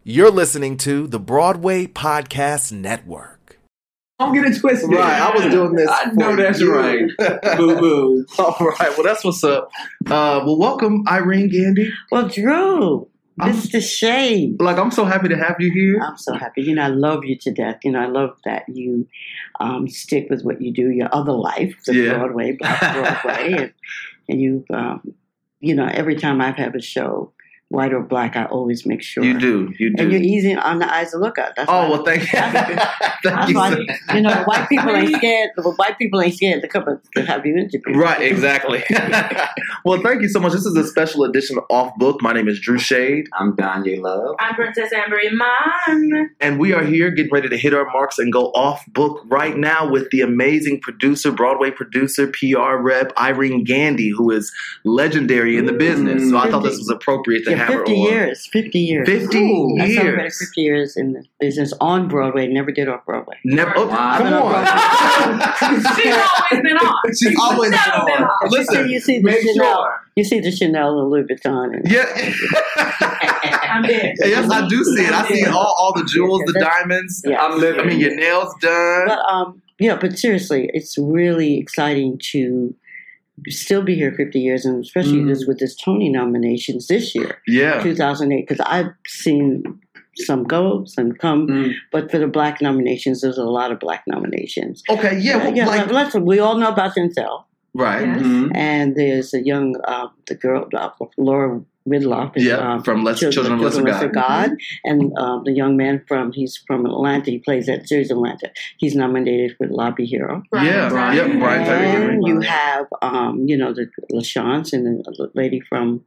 You're listening to the Broadway Podcast Network. Don't get it twisted. Right, I was doing this. I know that's you. right. Boo boo. All right, well, that's what's up. Well, welcome, Irene Gandy. Well, Drew, this is the shade. I'm so happy to have you here. I'm so happy. I love you to death. I love that you stick with what you do, your other life, Broadway, Black Broadway. and you've, every time I've had a show, white or black, I always make sure. You do. And you're easy on the eyes to look at. That's well, thank you. Thank you. White people ain't scared. White people ain't scared to come and have you interviewed. Right, exactly. Well, thank you so much. This is a special edition of Off Book. My name is Drew Shade. I'm Danye Love. I'm Princess Amber Iman. And we are here getting ready to hit our marks and go off book right now with the amazing producer, Broadway producer, PR rep, Irene Gandy, who is legendary in the business. So I thought this was appropriate to have her 50 on. years. 50 years. 50 Ooh, I years. celebrated 50 years in the business on Broadway. Never did off Broadway. Never. Oh, Wow. come on. She's always been on. She's always been never been on. on. Listen. You see the Make Chanel. sure. You see the Chanel and Louis Vuitton. Yeah. I'm dead. Yes, I do see it. I see all the jewels, the diamonds. Yeah. I'm living. I mean, your nails done. But seriously, it's really exciting to still be here 50 years, and especially with this Tony nominations this year, Yeah. 2008, because I've seen some go, some come, but for the black nominations, there's a lot of black nominations. Okay, We all know about Denzel, right. Yes. Mhm. and there's a young, the girl, Laura Ridloff, is, from Children of Lesser God. and the young man he's from Atlanta. He plays that series Atlanta. He's nominated for Lobby Hero. Yeah, Brian. yep, Brian Tyree Henry. And you have, the LaChance and the lady from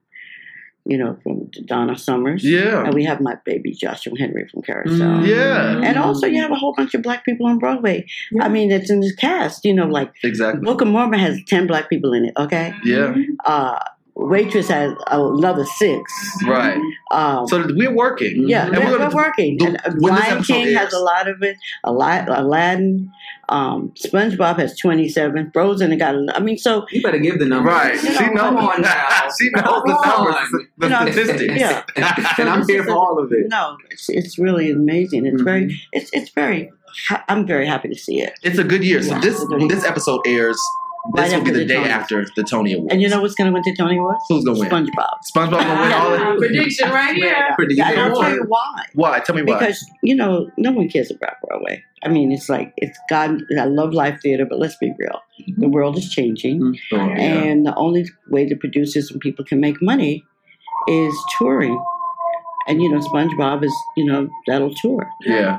Donna Summers. Yeah. And we have my baby Joshua Henry from Carousel. Yeah, And also you have a whole bunch of black people on Broadway. I mean, it's in the cast, like exactly. Book of Mormon has 10 black people in it, okay? Yeah, Waitress has another 6. right. So we're working. Yeah, And we're working. And when this Lion episode King airs- has a lot of it. Aladdin, SpongeBob has 27. Frozen got. So You better give the numbers. Right. You know, She knows. come on now. She knows Come the on. numbers, the statistics. yeah. And I'm here for all of it. No, it's really amazing. It's very. It's very. I'm very happy to see it. It's a good year. So when this episode airs, this Right will be after the the day Tony. after the Tony Awards. And you know what's going to win the Tony Awards? Who's gonna win? SpongeBob. SpongeBob gonna win all of it. Prediction right here. Pretty Yeah, and I'll good. tell you why. Why? Tell me why. Because no one cares about Broadway. I mean, it's God. I love live theater, but let's be real. The world is changing, and the only way the producers and people can make money is touring. And SpongeBob is that'll tour. Yeah.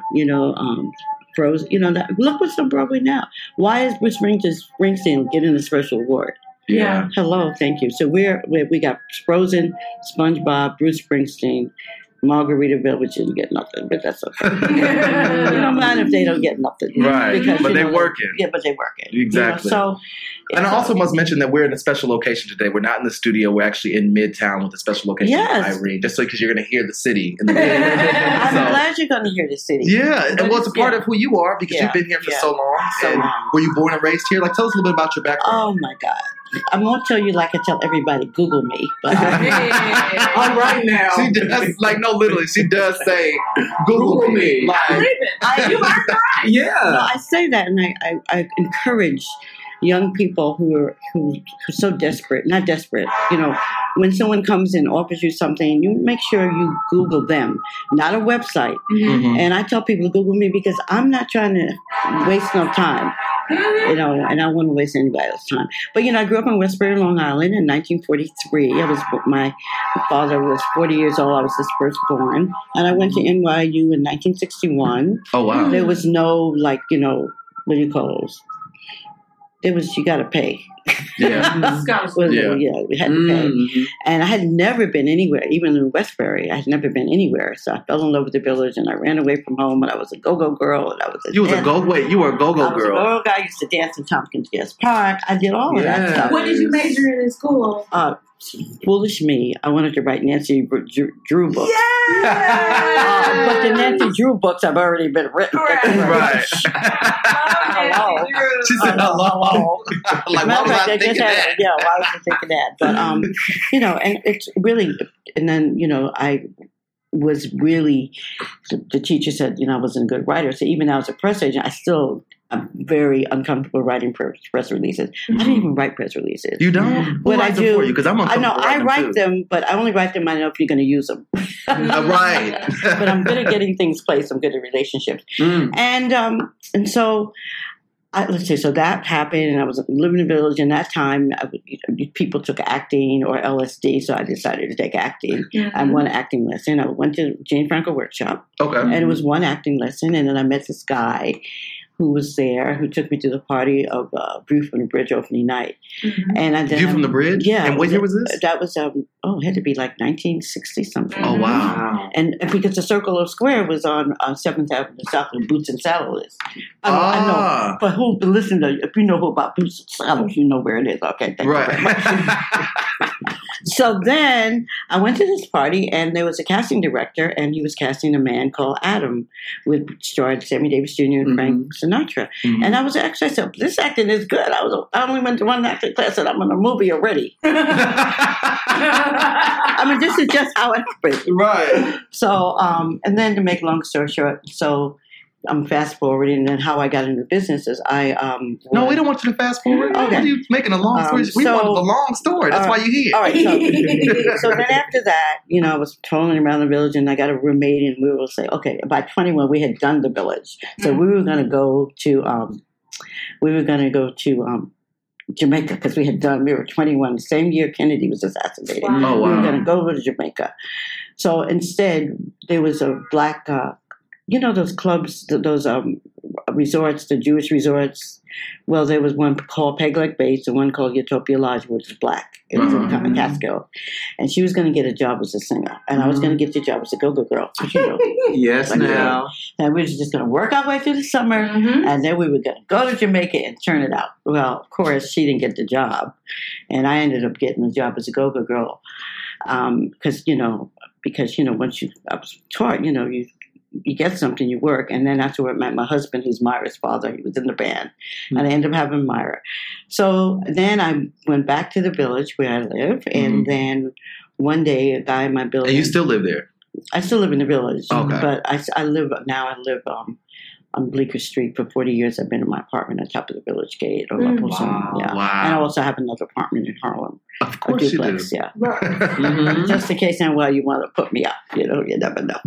Frozen. Look what's on Broadway now. Why is Bruce Springsteen getting a special award? Yeah. Hello, thank you. So we got Frozen, SpongeBob, Bruce Springsteen, Margaritaville, which didn't get nothing, but that's okay. You don't mind if they don't get nothing, Right. Because, But they're working. Yeah, but they're working. Exactly. And I also must mention that we're in a special location today. We're not in the studio. We're actually in Midtown with a special location Yes. with Irene, just because you're going to hear the city in the I'm So- glad you're going to hear the city. Yeah, and well, it's a part of who you are because Yeah. you've been here for Yeah. so long. So And long. were you born and raised here? Tell us a little bit about your background. Oh my God. I won't tell you like I tell everybody, Google me. But All right now. She does, literally, she does say, Google me. I believe it. You are right. Yeah. I say that, and I encourage young people who are so desperate, not desperate. When someone comes and offers you something, you make sure you Google them, not a website. Mhm. And I tell people to Google me because I'm not trying to waste no time. And I don't want to waste anybody else's time. But I grew up in Westbury, Long Island in 1943. My father was 40 years old. I was his firstborn, and I went to NYU in 1961. Oh, wow. There was no what do you call those? There was you got to pay. Yeah. Scholarship. Yeah. We had to pay. Mhm. And I had never been anywhere, even in Westbury. I had never been anywhere. So I fell in love with the village, and I ran away from home. And I was a go-go girl. And I was You were a go-go I was girl. a go-go guy. I used to dance in Tompkins Gas Park. I did all of that Yeah. stuff. What did you major in school? Foolish me. I wanted to write Nancy Drew books. Yeah. But the Nancy Drew books have already been written. Right. Hello. She said, hello. Like, why was I thinking that? Yeah, why was I thinking that? But, and it's really, and then, I was really, the teacher said, I wasn't a good writer. So even now as a press agent, I'm very uncomfortable writing press releases. I don't even write press releases. You don't? What I do, because I'm I know I write too. them, but I only write them. I know if you're going to use them. Right. But I'm good at getting things placed. I'm good at relationships, and so. Let's see. So that happened, and I was living in the village. And that time, people took acting or LSD, so I decided to take acting. I won an acting lesson. I went to Jane Franco workshop, and it was one acting lesson. And then I met this guy who was there, who took me to the party of View from the Bridge opening night. And I View from the Bridge? Yeah. And what year was this? That was, it had to be like 1960 something. Oh, wow. And because the Circle of Square was on 7th Avenue South where Boots and Saddle is. I know. But if you know about Boots and Saddles, you know where it is. Okay, thank you very much. So then I went to this party, and there was a casting director, and he was casting a man called Adam, with starred Sammy Davis Jr. and Frank Sinatra. And I was actually, I said, this acting is good. I only went to one acting class, and I'm in a movie already. I mean, this is just how it happened. Right. So, and then to make a long story short, so I'm fast forwarding, and then how I got into business is No, we don't want you to fast forward. Okay. You're making a long story. We want the long story. That's why you're here. All right. So then after that, I was trolling around the village, and I got a roommate, and we were say, okay, by 21 we had done the village, so we were going to go to Jamaica, because we were 21 the same year Kennedy was assassinated. Wow. Oh, wow. We were going to go to Jamaica. So instead, there was a black, those clubs, those resorts, the Jewish resorts. Well, there was one called Peg Leg Bates and one called Utopia Lodge, which is black. It was in Catskill. And she was going to get a job as a singer. And I was going to get the job as a go-go girl. Yes, now. And we were just going to work our way through the summer. And then we were going to go to Jamaica and turn it out. Well, of course, she didn't get the job. And I ended up getting the job as a go-go girl. Because once I was taught, you get something, you work. And then after I met my husband, who's Myra's father, he was in the band. And I ended up having Myra. So then I went back to the village where I live. And then one day, a guy in my building. And you still live there? I still live in the village. Okay. But I live on Bleecker Street for 40 years. I've been in my apartment on top of the Village Gate. Or Wow. Yeah. Wow. And I also have another apartment in Harlem. Of course you do. Yeah. Mm-hmm. Just in case you want to put me up. You never know.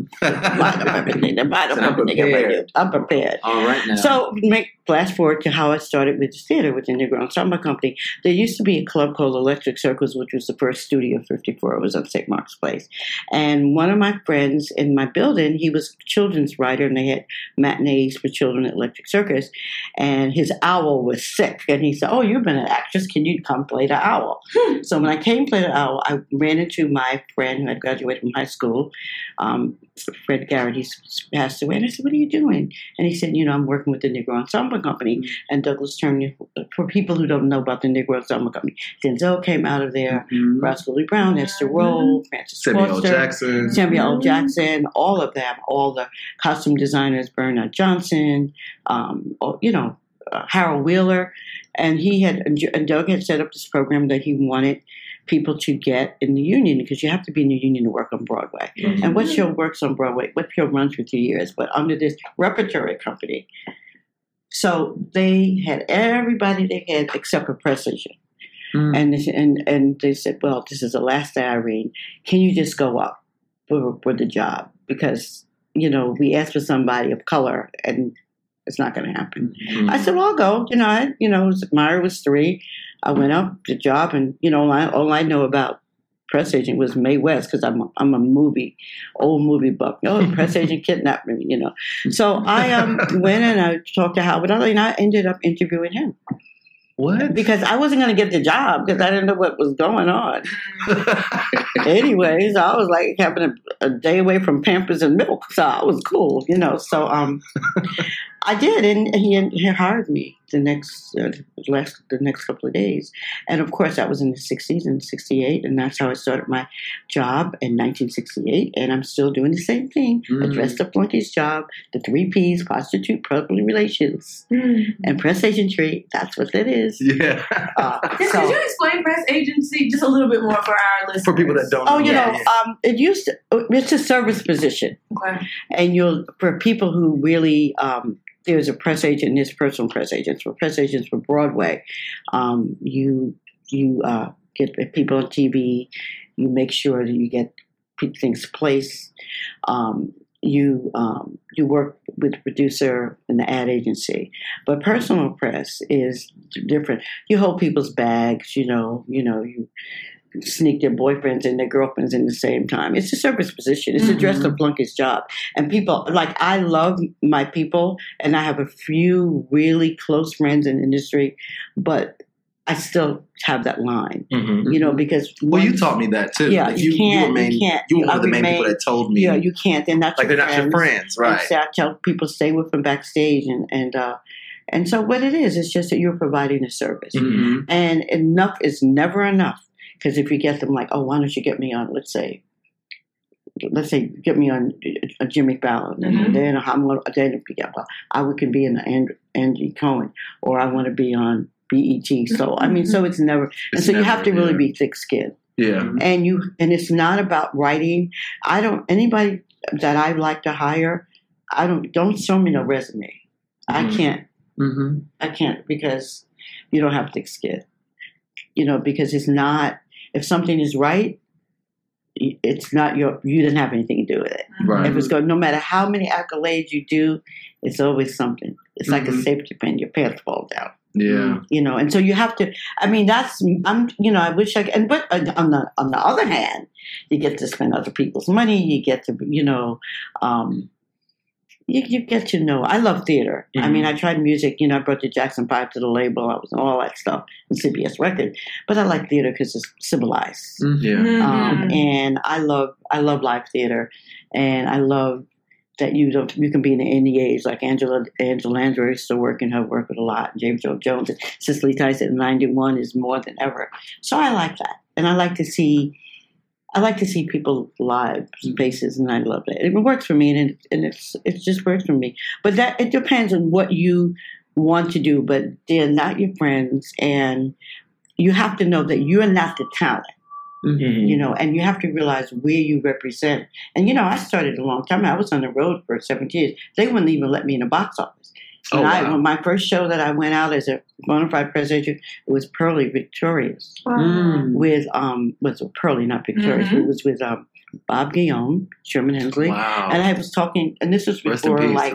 I'm prepared. All right now. So flash forward to how I started with the theater with the Negro Ensemble Company. There used to be a club called Electric Circles, which was the first studio 54. It was on St. Mark's Place. And one of my friends in my building, he was a children's writer, and they had matinees for children at Electric Circus. And his owl was sick. And he said, oh, you've been an actress. Can you come play the owl? So when I came to play the owl, I ran into my friend who had graduated from high school, Fred Garrett. He's passed away. And I said, what are you doing? And he said, I'm working with the Negro Ensemble Company. And Douglas Turner, for people who don't know about the Negro Ensemble Company, Denzel came out of there, Roscoe Lee Brown, Esther Rolle, Francis Samuel Foster, Samuel L. Jackson, all of them, all the costume designers, Bernard Johnson, Harold Wheeler. And Doug had set up this program that he wanted people to get in the union, because you have to be in the union to work on Broadway. And what show works on Broadway? What show runs for 2 years? But under this repertory company. So they had everybody they had except a press agent. And they said, well, this is the last day, Irene. Can you just go up for the job? Because, we asked for somebody of color, and it's not going to happen. I said, well, I'll go. Myra was 3. I went up the job, and, all I know about press agent was Mae West, because I'm a old movie buff. The press agent kidnapped me, So I went and I talked to Howard, and I ended up interviewing him. What? Because I wasn't going to get the job, because I didn't know what was going on. Anyways, I was like having a day away from Pampers and milk, so I was cool, So I did, and he hired me. the next couple of days. And of course, that was in the 60s and 68. And that's how I started my job in 1968. And I'm still doing the same thing. A dressed up flunkey's job, the 3 Ps, prostitute, public relations, and press agentry. That's what that is. Yeah. Could you explain press agency just a little bit more for our listeners? For people that don't know. Oh, it's a service position. Okay. And for people who really, there's a press agent and there's personal press agents. For press agents for Broadway, you get people on TV, you make sure that you get things placed. You work with the producer and the ad agency, but personal press is different. You hold people's bags, you sneak their boyfriends and their girlfriends in the same time. It's a service position. It's a dressed up flunkey's job. And people, I love my people, and I have a few really close friends in the industry, but I still have that line, because... Well, you taught me that, too. Yeah, you can't. You were one of the main people that told me. Yeah, you can't. They're not they're not your friends, right? And I tell people stay with them backstage, and so what it is, it's just that you're providing a service. And enough is never enough. Because if you get them why don't you get me on, let's say get me on Jimmy Fallon, and then I can be in Andy Cohen, or I want to be on BET. So so it's never, and so you have to really be thick-skinned. Yeah, and it's not about writing. Anybody that I like to hire, don't show me no resume. I can't. I can't, because you don't have thick skin. Because it's not. If something is right, it's not you didn't have anything to do with it. Right. If it's good, no matter how many accolades you do, it's always something. It's like a safety pin. Your pants fall down. Yeah. And so you have to. I wish I could. But on the other hand, you get to spend other people's money. You get to, You get to know. I love theater. I tried music. I brought the Jackson 5 to the label. I was all that stuff in CBS Records. But I like theater because it's civilized. And I love live theater, and I love that you can be in the NEAs like Angela Landry is still working her work with a lot. James Earl Jones and Cicely Tyson in 91 is more than ever. So I like that, and I like to see people live faces, and I love it. It works for me, and it just works for me. But it depends on what you want to do. But they're not your friends, and you have to know that you're not the talent. And you have to realize where you represent. And I started a long time. I was on the road for 17 years. They wouldn't even let me in the box office. When my first show that I went out as a bona fide press agent, it was Pearly Victorious. With Pearly, not Victorious. It was with Bob Guillaume, Sherman Hemsley. Wow. And I was talking, and this was before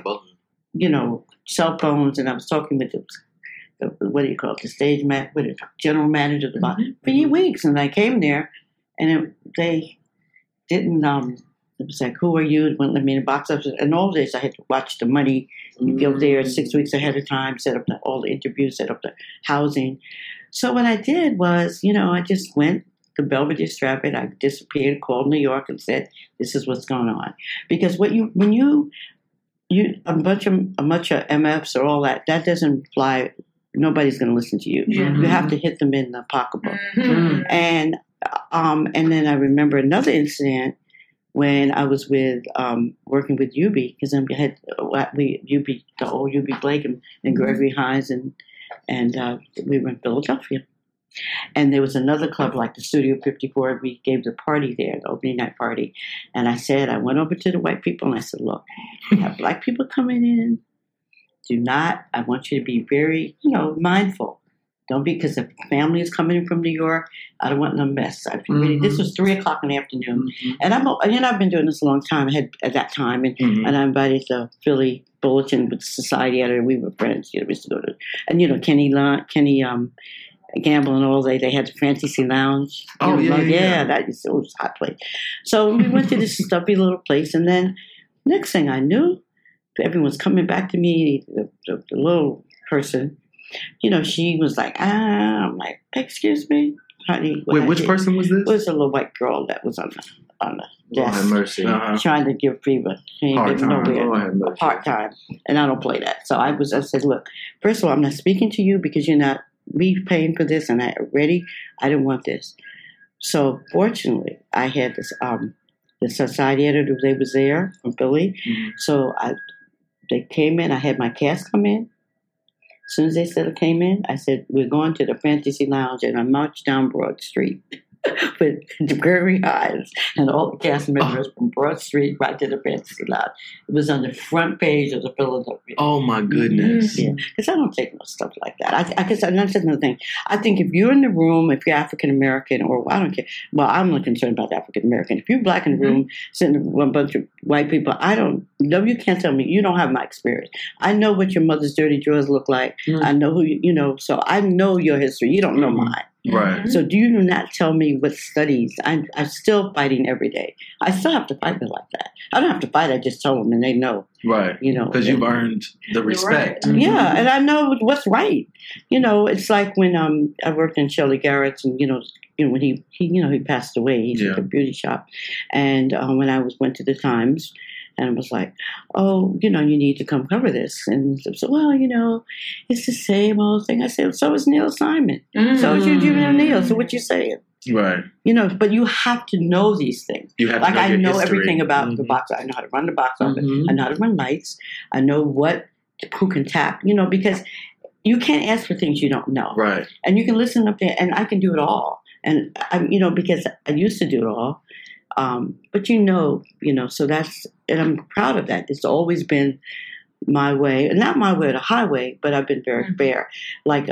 cell phones, and I was talking with the what do you call it, the stage general manager of the box for weeks. And I came there, and they didn't. It was like, who are you? It wouldn't let me in the box office. And all this, I had to watch the money. You go there 6 weeks ahead of time, set up all the interviews, set up the housing. So what I did was, I just went to Belvedere Stratford. I disappeared, called New York, and said, "This is what's going on." Because when you a bunch of MFs or all that doesn't fly. Nobody's going to listen to you. You have to hit them in the pocketbook. And then I remember another incident when I was working with UB, because I had the old UB Blake and Gregory Hines, and we were in Philadelphia. And there was another club like the Studio 54. We gave the party there, the opening night party. And I went over to the white people and I said, "Look, we have black people coming in. I want you to be very, mindful. Don't be, because the family is coming in from New York. I don't want no mess." This was 3:00 in the afternoon. And I've been doing this a long time at that time. And I invited the Philly Bulletin with the society editor. We were friends. We used to go to, and Kenny Gamble and all, they had the Fantasy Lounge. It was a hot place. So we went to this stuffy little place, and then next thing I knew, everyone's coming back to me. The little person, she was like, I'm like, "Excuse me, honey." Wait, which person was this? It was a little white girl that was on on the Lord have desk mercy. trying to give fever. He ain't Hard getting time. nowhere. Lord have mercy. Part time, and I don't play that. So I said, look, first of all, I'm not speaking to you because you're not me paying for this, and I didn't want this. So fortunately, I had this the society editor. They was there from Philly, so they came in. I had my cast come in. As soon as they said it came in, I said, we're going to the Fantasy Lounge, and I marched down Broad Street with Gregory Hines and all the cast members from Broad Street right to the Fantasy Lounge. It was on the front page of the Philadelphia. Oh my goodness. Yeah, because I don't take no stuff like that. I guess that's another thing. I think if you're in the room, if you're African American, or I don't care. Well, I'm not concerned about African American. If you're black in the room, sitting with a bunch of white people, you can't tell me. You don't have my experience. I know what your mother's dirty drawers look like. I know who you know. So I know your history. You don't know mine. Right. So do you not tell me what studies? I'm still fighting every day. I still have to fight me like that. I don't have to fight. I just tell them, and they know. Right. You know, Because you've earned the respect. Right. Yeah, and I know what's right. You know, it's like when I worked in Shirley Garrett's, and when he passed away. He's at the beauty shop, and when I went to the Times. And I was like, oh, you need to come cover this. And so, well, it's the same old thing. I said, so is Neil Simon. So is Eugene O'Neill. So what you saying? Right. But you have to know these things. You have like to know I your know history. everything about the box. I know how to run the box office. I know how to run lights. I know who can tap, because you can't ask for things you don't know. Right. And you can listen up there, and I can do it all. And, because I used to do it all. But so and I'm proud of that. It's always been my way, not my way or the highway, but I've been very fair. Like,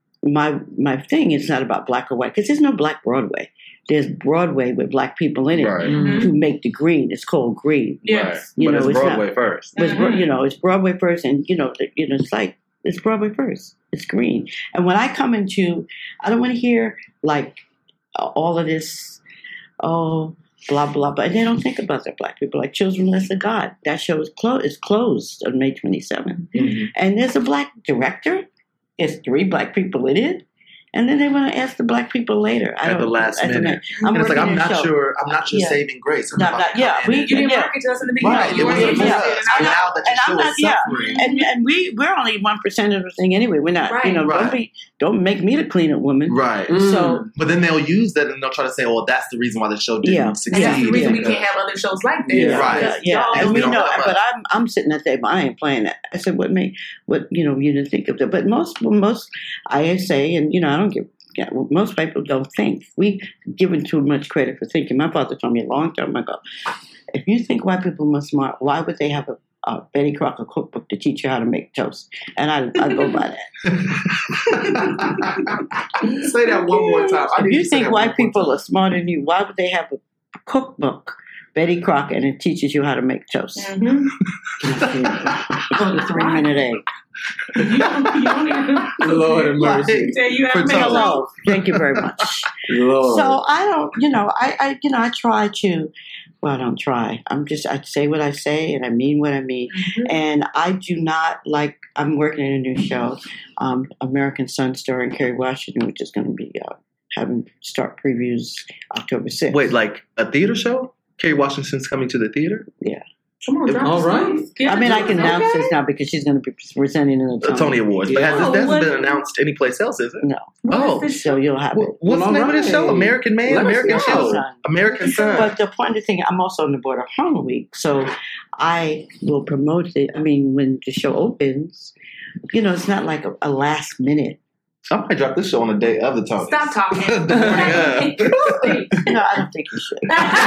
my thing is not about black or white, because there's no black Broadway. There's Broadway with black people in it who make the green. It's called green. Yes. Right. But it's Broadway first. It's Broadway first, and it's like it's Broadway first. It's green. And when I come into, I don't want to hear like all of this. Oh. Blah, blah, blah. And they don't think about the black people. Like Children Less of God. That show is closed on May 27th. And there's a black director. There's 3 black people in it. And then they want to ask the black people later. At the last minute. I'm and it's like, working I'm in a not show. sure Yeah. Saving Grace. You didn't market to us in the beginning. Right. You It was weren't a interested. buzz. And now that your show is suffering. And we're only 1% of the thing anyway. We're not, Right. don't make me the cleanup woman. Right. So, but then they'll use that and they'll try to say, oh, that's the reason why the show didn't succeed. And that's the reason we can't have other shows like this. Yeah. Right. Yeah. And we we don't know, know much. but I'm sitting at the table. I ain't playing that. I said, what you didn't think of that. But most I say, and I don't give. Yeah, most people don't think. We given too much credit for thinking. My father told me a long time ago, if you think white people are smart, why would they have a Betty Crocker cookbook to teach you how to make toast? And I go by that. Say that one more time. If you think white people are smarter than you, why would they have a cookbook, Betty Crocker, and it teaches you how to make toast? Go to 3-minute egg. Lord have mercy. Hello. Thank you very much. Lord. So I don't, I try to, well, I don't try. I say what I say and I mean what I mean. And I do not I'm working in a new show, American Sun starring Kerry Washington, which is going to be having start previews October 6th. Wait, like a theater show? Kerry Washington's coming to the theater? Yeah. Come on, All right. Yeah, I mean, I can announce this now because she's going to be presenting in The Tony Awards. But Yeah. this hasn't been announced anyplace else, is it? No. Oh. So you'll have it. What's the name of the show? American Man? Let us American know. Show? Sun. American Sun. But the point of the thing, I'm also on the board of Harlem Week, so I will promote it. I mean, when the show opens, it's not like a last minute. I might drop this show on the day of the Tony. Stop talking. Yeah. No, I don't think you should.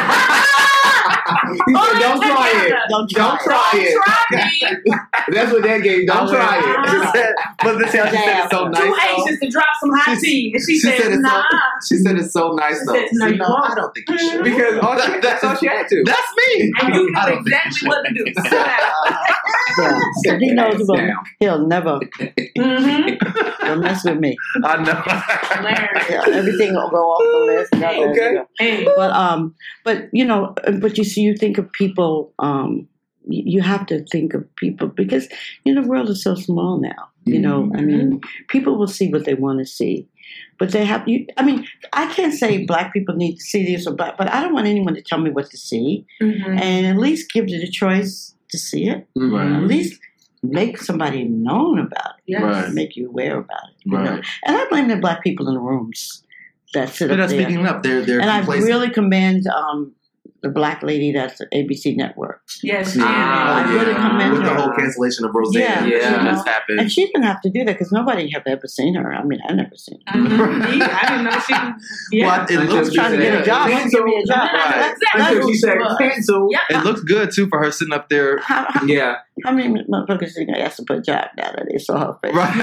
He said, don't try it. Don't Don't try it. Try me. That's what that gave. Don't try it. But this how she said it so nice. Too though. anxious to drop some hot tea. And she said said, it's nah. She said it's so nice though. She said, no, you won't. I don't think you should. Because that's all she had to. That's me. And you I know don't think you exactly should. what to do. Sit down. Yeah. So he knows Hands about down. he'll never Mm-hmm. don't mess with me. I know. Hilarious. Yeah, everything will go off the list. Okay. Hey. But you see, you think of people. You have to think of people because the world is so small now. I mean, people will see what they want to see, But they have you. I mean, I can't say black people need to see this or black, but I don't want anyone to tell me what to see, and at least give you the choice to see it. Right. At least make somebody known about it. Yes. Right. Make you aware about it. You Right. know? And I blame the black people in the rooms that sit They're up not there. speaking up. They're And I complacent. really commend the black lady that's at ABC Network. Yes, I really commend with the her. whole cancellation of Roseanne. Yeah. That's happened. And she didn't have to do that because nobody have ever seen her. I mean, I never seen her. Mhm. I didn't know she. Yeah. Well, it Until looks she Trying to get a said- job. She give me a job. Right. Until she said cancel. Yep. It looks good too for her sitting up there. How Yeah. many motherfuckers think I asked to put a job now that they saw her face? Right.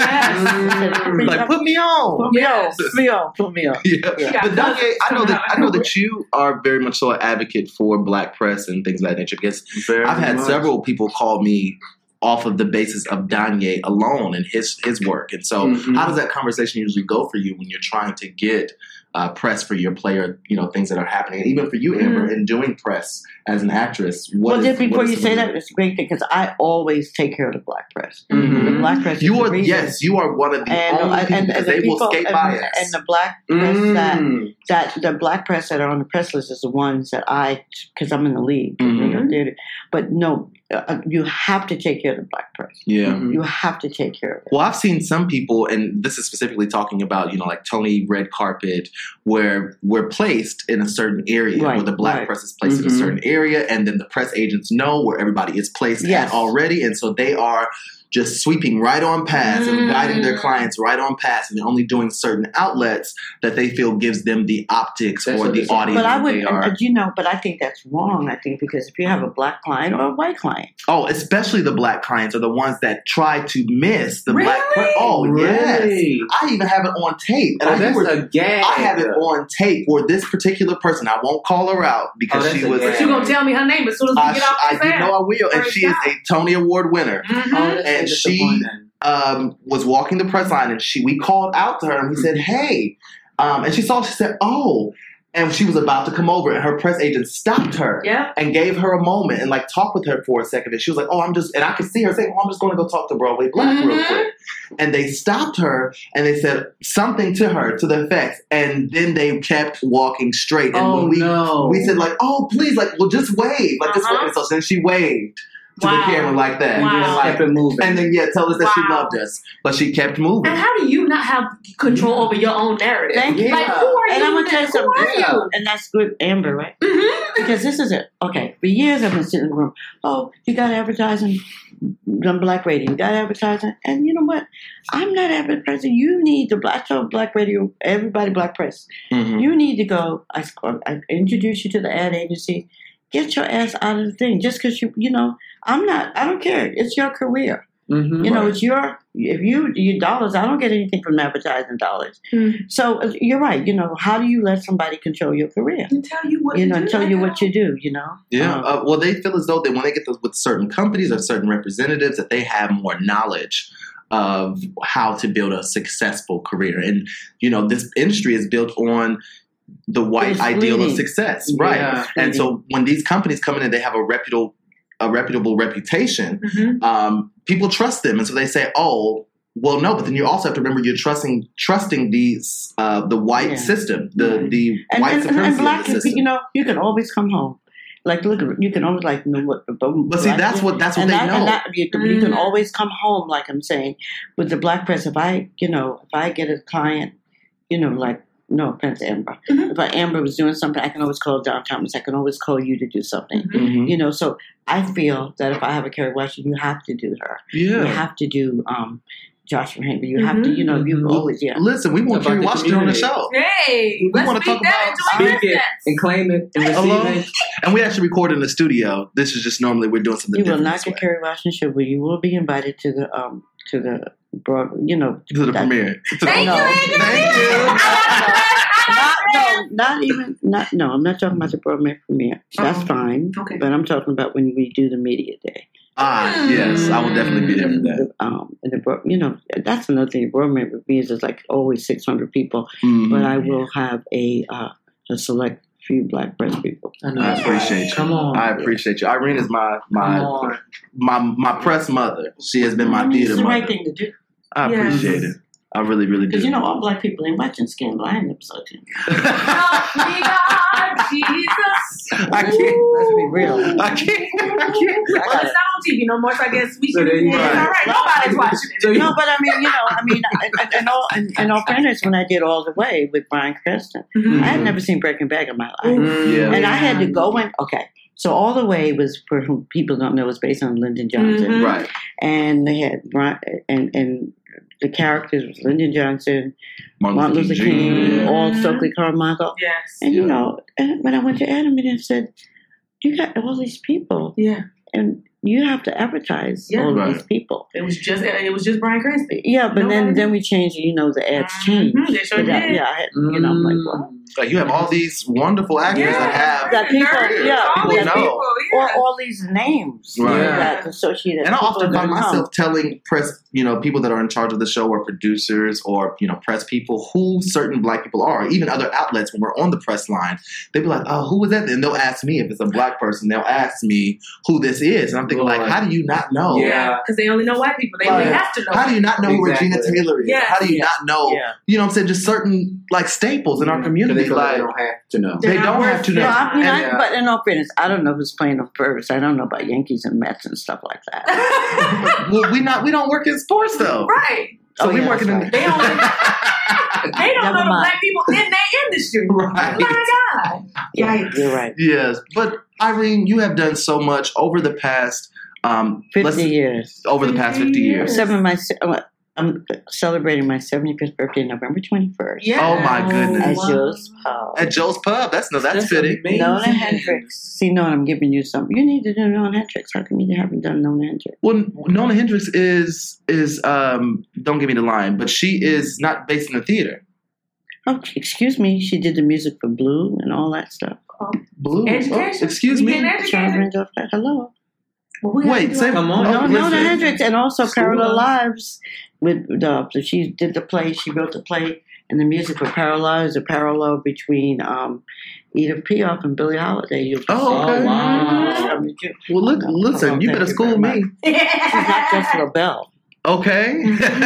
Like, put me on. Put me Yes. on. Put me on. Put me on. Yeah. She got But Danye, cousins I know coming that out. I know that you are very much so an advocate for black press and things of that nature. Because I've had several people call me off of the basis of Danye alone and his work. And so, how does that conversation usually go for you when you're trying to get press for your player? You know, things that are happening, and even for you, Amber, in doing press as an actress. Well, just before you say that, it's a great thing because I always take care of the black press. Mhm. The black press. You is the are reason. you are one of the only people because the they will people- skate by us. and the black press Mm. that the black press that are on the press list is the ones that because I'm in the league. Mhm. But no, you have to take care of the black press. Yeah. Mhm. You have to take care of it. Well, I've seen some people, and this is specifically talking about, like Tony Red Carpet, where we're placed in a certain area, Right, where the black right. press is placed in a Mhm. certain area, and then the press agents know where everybody is placed Yes. at already, and so they are just sweeping right on past and guiding their clients right on past, and they're only doing certain outlets that they feel gives them the optics That's or what the they're saying. audience But I that would, they are. but I think that's wrong. I think because if you have a black client or a white client, Oh, especially the black clients are the ones that try to miss the black. Really? Oh, yes. Really? I even have it on tape. And Oh, I that's remember a gag. I have it on tape where this particular person, I won't call her out because Oh, that's she a was. gag. But you gonna tell me her name as soon as we get off I this do air. know I will, and First she is time. a Tony Award winner. Mhm. Oh, that's And she- Was walking the press line, and we called out to her, and we said, "Hey," and she said, "Oh," and she was about to come over, and her press agent stopped her. Yeah. And gave her a moment and talked with her for a second. And she was like, "Oh, and I could see her saying, I'm just going to go talk to Broadway Black real quick." And they stopped her and they said something to her to the effect. And then they kept walking straight. And Oh, when no. we said "Oh, please, well, just wave. Just Uh-huh. wave." So then she waved to Wow. the camera like that. Wow. And, Just kept it moving. and then, tell us that she Wow. loved us. But she kept moving. And how do you not have control over your own narrative? Thank you. Like, who are and you? I'm gonna tell you Who something. are you? And that's good, Amber, right? Mhm. Because this is it. Okay, for years I've been sitting in the room. Oh, you got advertising on black radio. You got advertising, and you know what? I'm not advertising. You need the black radio. Everybody, black press. Mhm. You need to go. I introduce you to the ad agency. Get your ass out of the thing. Just because I'm not. I don't care. It's your career. Mhm. You know, it's your dollars. I don't get anything from advertising dollars. Mm. So you're right. How do you let somebody control your career? And tell you what to do. Tell you what you do. Yeah. Well, they feel as though when they get those with certain companies or certain representatives, that they have more knowledge of how to build a successful career. And, this industry is built on the white It's ideal of fleeting. success. Right. Yeah. And so when these companies come in and they have a reputable reputation, Mhm. people trust them. And so they say, "Oh, well, no," but then you also have to remember you're trusting the white Yeah. system, the And, white and, supremacy and black, of the system. you can always come home. Like, look, you can always what. But see, that's what they know. You can always come home. Like I'm saying, with the black press, if I get a client, no offense, Amber. Mhm. If Amber was doing something, I can always call Don Thomas. I can always call you to do something. Mhm. Mhm. So I feel that if I have a Kerry Washington, you have to do her. You Yeah. have to do Joshua Henry. You have to, you always, Listen, we want About Kerry the Washington on the community. show. Hey, We let's wanna speak talk that about- into Speak it existence. and claim it and Hello? receive it. And we actually recorded in the studio. This is just normally we're doing something You will different. not this get way. Kerry Washington show, but you will be invited to the broad, To the that- premiere. Thank No. you, Andrew. Thank you. I'm not talking about the Broadway premiere. That's fine. Okay. But I'm talking about when we do the media day. Yes, I will definitely be there for that. That's another thing. Broadway reviews is like always 600 people, Mhm. but I will have a select few black press people. I appreciate you. Come on. I appreciate you. Irene is my Come on. press mother. She has been my It's theater the mother. right thing to do. I Yes. appreciate it. I really, really do. Because all black people ain't watching Scandal. I ain't never saw it. Help me, God, Jesus. I can't. Let's be real. I can't. Well, it's not on TV no more, so I guess we So should. there you It's go. all right. Nobody's watching it. So No, but in all fairness, when I did All the Way with Bryan Cranston, Mhm. I had never seen Breaking Bad in my life. Yeah. And I had to go in. Okay, so All the Way was, for whom people don't know, was based on Lyndon Johnson, Mhm. Right. and they had and the characters was Lyndon Johnson, Martin Luther King, Jr. all Stokely Carmichael, Yes. and Yeah. and when I went to Adam and said, "You got all these people, Yeah. and you have to advertise Yeah. all of Right. these people." It was just Bryan Cranston. Yeah, but Nobody- then we changed. The ads changed. Mhm, they sure But did. yeah, I had, I'm like, what? Like, you have all these wonderful actors that have. That people- yeah, all these people know. people, Or yeah. all these names Right. that associated. And I people often that find know. myself telling press, people that are in charge of the show or producers or, press people who certain black people are, or even other outlets when we're on the press line. They'll be like, oh, who was that? And they'll ask me if it's a black person. They'll ask me who this is. And I'm thinking, like, Right. how do you not know? Yeah. Because they only know white people. They Right. only have to know. How do you not know who Exactly. Regina Taylor is? Yeah. How do you Yeah. not know, Yeah. what I'm saying, just certain, like, staples in our So community? they feel like Like, they don't have to know. they They're not don't worth have to it. know. Yeah, And- but in all fairness, I don't know who's playing them first. I don't know about Yankees and Mets and stuff like that. well, we don't work in sports, though. Right. So Oh, we yeah, working that's in. They only they don't Never know the mind. black people in their industry. Right. My God. Yikes. You're right. Yes, but Irene, you have done so much over the past 50 years. over the past 50 years. I'm celebrating my 75th birthday November 21st. Yeah. Oh, my goodness. At Wow. Joe's Pub. At Joe's Pub, that's fitting. amazing. Nona Hendrix. See, Nona, I'm giving you something. You need to do Nona Hendrix. How come you haven't done Nona Hendrix? Well, Nona Hendrix is don't give me the line, but she is not based in the theater. Oh, excuse me. She did the music for Blue and all that stuff. Blue. Education. Oh, excuse You me. getting educated? Hello. Well, we have to Wait, do say our- Come on. No, Oh, Nona listen. Hendrix, and also School Parallel Lives. Lives. So she did the play. She wrote the play and the music for Parallel Lives. A parallel between Edith Piaf and Billie Holiday. You'll Oh, okay. Oh, wow. Well, look, listen, you Thank better you school very me. She's not just LaBelle. Okay.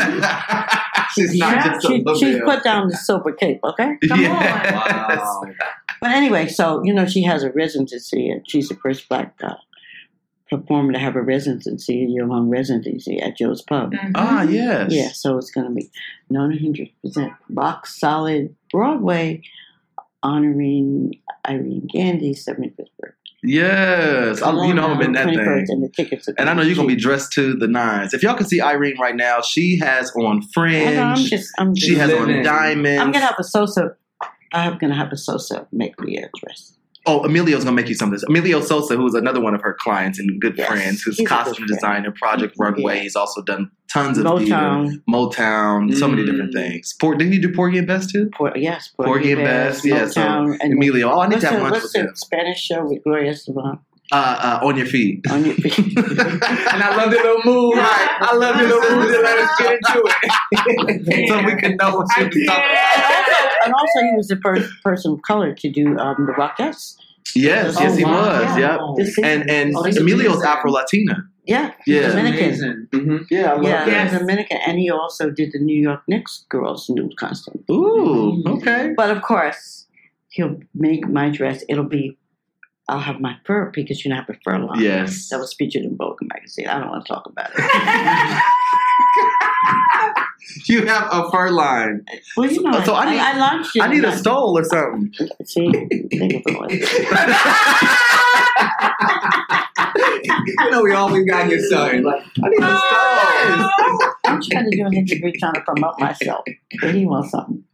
She's not Yeah. just a She's Lobel. put down the silver cape, okay? Come Yes. Wow. But anyway, so, she has a residency, and she's the first black performer to have a residency, a year-long residency at Joe's Pub. Mhm. Ah, yes. Yeah, so it's going to be Nona Hendrix present Rock Solid Broadway, honoring Irene Gandy's 75th birthday. Yes. I'm in that 21st, thing. and the tickets are And I know you're going to be cheap. dressed to the nines. If y'all can see Irene right now, she has on I know, I'm fringe. just She has on living. diamonds. I'm gonna have a Sosa. I'm gonna have a Sosa make me a dress. Oh, Emilio's gonna make you some of this. Emilio Sosa, who is another one of her clients and good Yes, friends, who's he's a costume good friend. designer, Project Runway. Yeah. He's also done tons of Motown. theater, Motown, so many different things. Didn't he do Porgy and Best too? Yes, Porgy and Best, yeah. So Motown, and Emilio, I need to have lunch what's with the him. Spanish show with Gloria Estefan On your feet. on your feet. And I love the little move. Right. I love the little move to let us get into it. So we can know what I she was talking can't. about. And also, he was the first person of color to do the Rockettes. Yes, Oh, he wow. was. Yeah. Yep. This season. And Oh, he's Emilio's amazing. Afro-Latina. Yeah, Yeah. Dominican. Amazing. Mm-hmm. Yeah, I love Yeah, Yes. he's Dominican, and he also did the New York Knicks girls' nude costume. Ooh, okay. But of course, he'll make my dress. I'll have my fur because I have a fur line. Yes. That was featured in Vogue magazine. I don't want to talk about it. You have a fur line. Well, So I need- I launched it. I need a and stole or something. See, think of it. You know, we always got your son. Like, I need a stove. I'm trying to do an interview trying to promote myself. But he wants something.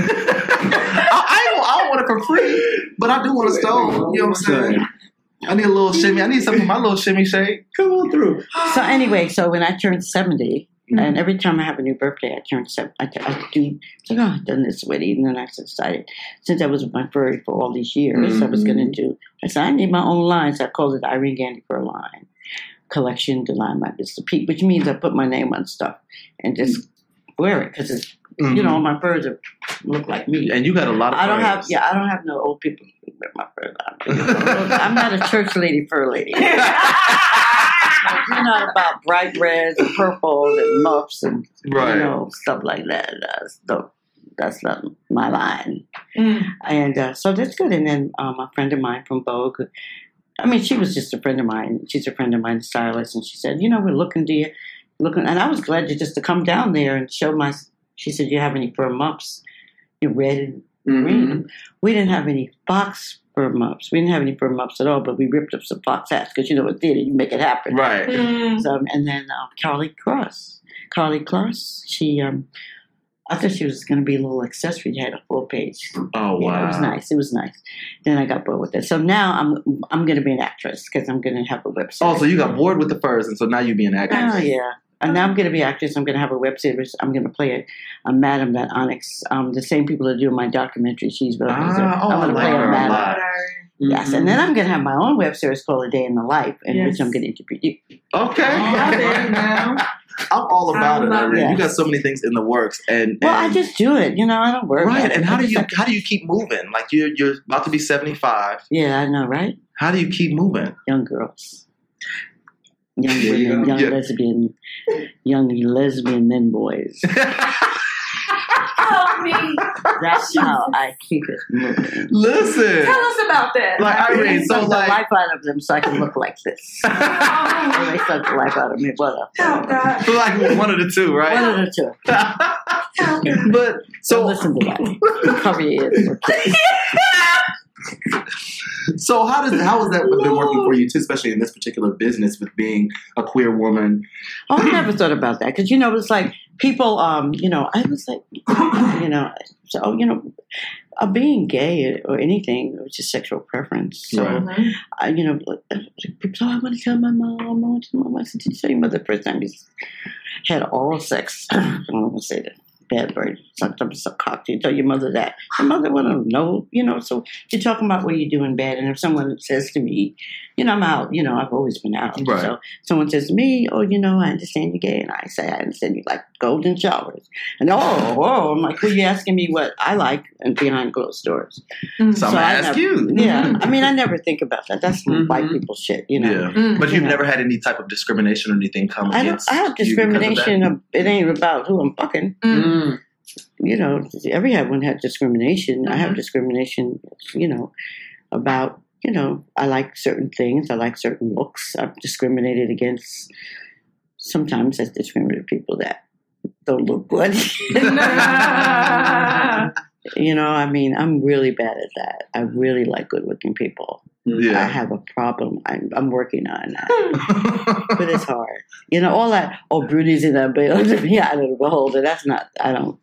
I don't want it for free, but I do want a stove. You know what I'm saying? I need a little shimmy. I need something for my little shimmy shake. Come on through. So anyway, when I turned 70, and every time I have a new birthday, I turn 70. I do. So I've done this already, and then I decided, since I was with my furry for all these years, I was going to do. I said I need my own line, so I called it Irene Gandy Fur Line Collection, Designed by Mr. Pete, which means I put my name on stuff and just wear it because it's my furs look like me. And you got a lot of I don't friends. have no old people who wear my fur line. I'm not a church lady fur lady. I'm not about bright reds and purples and muffs and Right. stuff like that. That's not my line. Mm. And so that's good. And then a friend of mine from Vogue, I mean, she was just a friend of mine. She's a friend of mine, stylist, and she said, we're looking to you. And I was glad just to come down there and show she said, you have any fur muffs? You red and green. We didn't have any fox fur muffs. We didn't have any fur muffs at all, but we ripped up some fox hats because, with theater, you make it happen. Right. Mm. So, and then Carly Cross, she, I thought she was going to be a little accessory. She had a full page. Oh, wow. Yeah, it was nice. Then I got bored with it. So now I'm going to be an actress because I'm going to have a web series. Oh, so you got bored with the furs, and so now you be an actress. Oh, yeah. And now I'm going to be an actress. I'm going to have a web series. I'm going to play a madam that Onyx, the same people that do my documentary, she's going to I'm going to play a madam. Yes, and then I'm going to have my own web series called A Day in the Life, in which I'm going to interview you. Okay. Now. I'm all about it, Irene. Yeah. You got so many things in the works, and I just do it. I don't worry about right. it. And how do you keep moving? Like you're about to be 75. Yeah, I know, right? How do you keep moving? Young girls, young women, young lesbian men, boys. Help me. That's how I keep it moving. Listen, Tell us about that. like Irene. So Suck the like, life out of them so I can look like this. Oh, They suck the life out of me. What up? God. like one of the two, right? One of the two. But So so listen to that. Cover your ears. Okay. so how has that been working for you too, especially in this particular business with being a queer woman? Oh, I never thought about that because it's like people. I was like, being gay or anything, it was just sexual preference. So, Right. people say, I want to tell my mom. I want to tell my mom. I said, did you tell your mother the first time you had oral sex? I don't want to say that. Bad word. Sometimes so cocked. You tell your mother that. Your mother want to know, so you're talking about what you're doing bad. And if someone says to me, I'm out, I've always been out. Right. So someone says to me, I understand you're gay. And I say, I understand you like golden showers. And I'm like, well, you're asking me what I like and behind closed doors. So I'm So gonna I ask never- you. Yeah. I mean, I never think about that. That's Mhm. white people shit, Yeah, Mm. but you've Yeah. never had any type of discrimination or anything come I against have you because of that? discrimination. It ain't about who I'm fucking. Mm. Everyone had discrimination. I have Mhm. discrimination, about, I like certain things. I like certain looks. I've discriminated against, sometimes I've discriminated people that don't look good. I'm really bad at that. I really like good looking people. I Yeah. have a problem. I'm working on that. But it's hard. All that, beauty's in that build. Yeah, I don't behold it. That's not, I don't.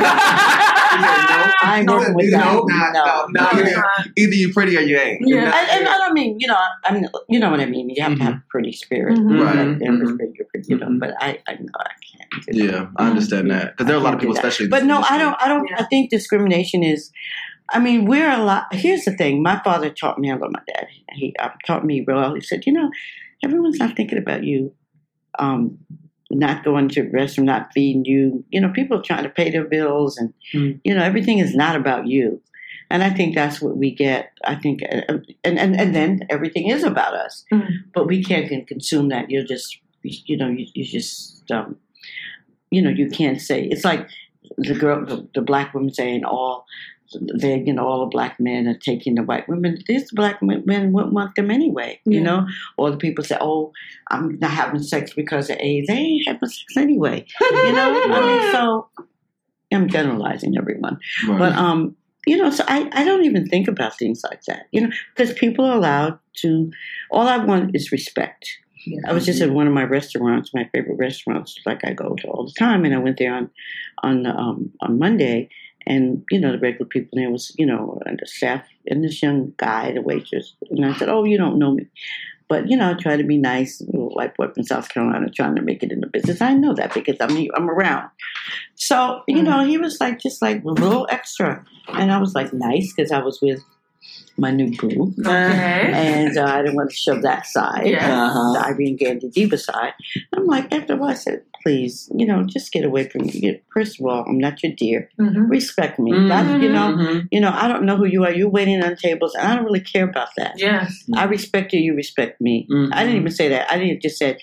I ain't working with that. No. Either you pretty or you ain't. Yeah. And I don't mean, I'm, you know what I mean. You have to have a pretty spirit. Mhm. Right. You're pretty, but I know I can't. do that. Yeah, I understand that because there are a lot of I can't do people, that. especially. in But this no, industry. I don't. Yeah. I think discrimination is. We're a lot. Here's the thing. My father taught me. I love my dad. He taught me well. He said, everyone's not thinking about you. Not going to the restroom, not feeding you. People are trying to pay their bills, and everything is not about you. And I think that's what we get. I think, and then everything is about us. Mm. But we can't consume that. You're just, you just, you can't say. It's like the black woman saying all the black men are taking the white women. These black men wouldn't want them anyway, Or the people say, oh, I'm not having sex because of AIDS. They ain't having sex anyway, so I'm generalizing everyone. Right. But, so I don't even think about things like that, because people are allowed to, all I want is respect. Yeah. I was just at one of my restaurants, my favorite restaurants, like I go to all the time, and I went there on Monday, and the regular people there was, and the staff and this young guy, the waitress, and I said, "Oh, you don't know me," but I try to be nice. A little white boy from South Carolina trying to make it in the business. I know that because I'm around. So he was just like a little extra, and I was like nice because I was with my new boo. Okay. And I didn't want to shove that side, Yeah. the Irene Gandy Diva side. I'm like, after a while, I said, please, just get away from me. First of all, I'm not your dear. Mhm. Respect me. Mhm. That's, Mhm. I don't know who you are. You're waiting on tables, and I don't really care about that. Yes. I respect you. You respect me. Mhm. I didn't even say that. I didn't just say,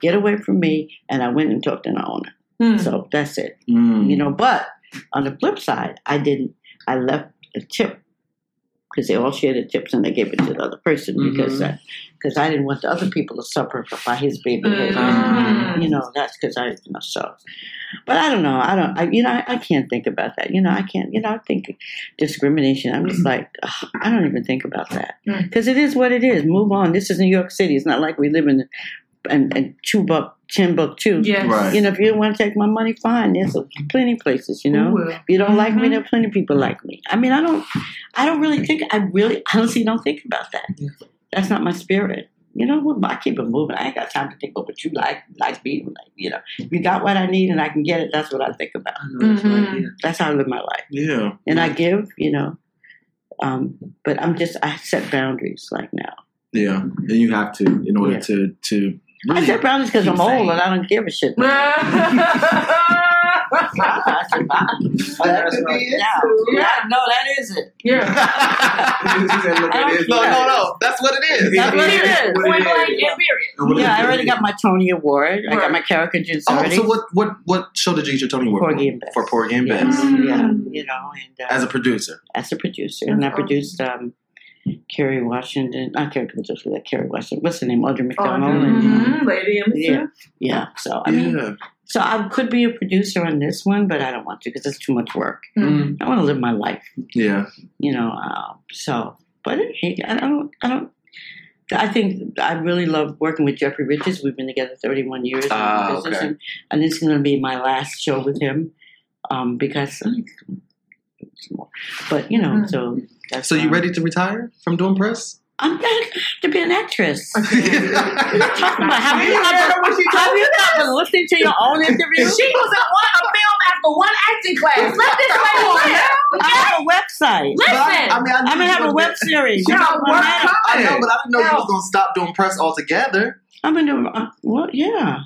get away from me, and I went and talked to the owner. So that's it. But on the flip side, I left a tip because they all shared the tips and they gave it to the other person because I didn't want the other people to suffer by his bad behavior. That's because so. But I don't know. I can't think about that. I can't. I think discrimination. I'm just like, I don't even think about that because it is what it is. Move on. This is New York City. It's not like we live in Timbuktu. Yes. Right. If you don't want to take my money, fine. There's plenty of places. If you don't like me, there are plenty of people like me. I mean, I don't really think. I really honestly don't think about that. Yeah. That's not my spirit. I keep it moving. I ain't got time to think about what you like me. If you got what I need and I can get it, that's what I think about. That's how I live my life. Yeah. And I give, but I set boundaries like now. Yeah. And you have to in order to really I set boundaries because I'm old and I don't give a shit. That is it. Yeah. No. That's what it is. That's what it is. Point blank and period. Yeah, I already got my Tony Award. I got my caricatures already. So what show did you get your Tony Award Porgy and Bess. for? Porgy and Bess. Yeah, and as a producer. And I produced Kerry Washington. Not Kerry Washington. What's her name? Audrey McDonald. Lady Emma. Yeah. So I mean. So I could be a producer on this one, but I don't want to because it's too much work. I want to live my life. Yeah. But I don't. I think I really love working with Jeffrey Richards. We've been together 31 years. Okay. And this is going to be my last show with him because. But so. That's, so you ready to retire from doing press? I'm going to be an actress. What are you talking about? Have you not been listening to your own interview? She was in a film after one acting class. Let this lady live. I have a website. Listen. I'm going to have a web series. I know, but I didn't know you was going to stop doing press altogether. I'm going to do, yeah.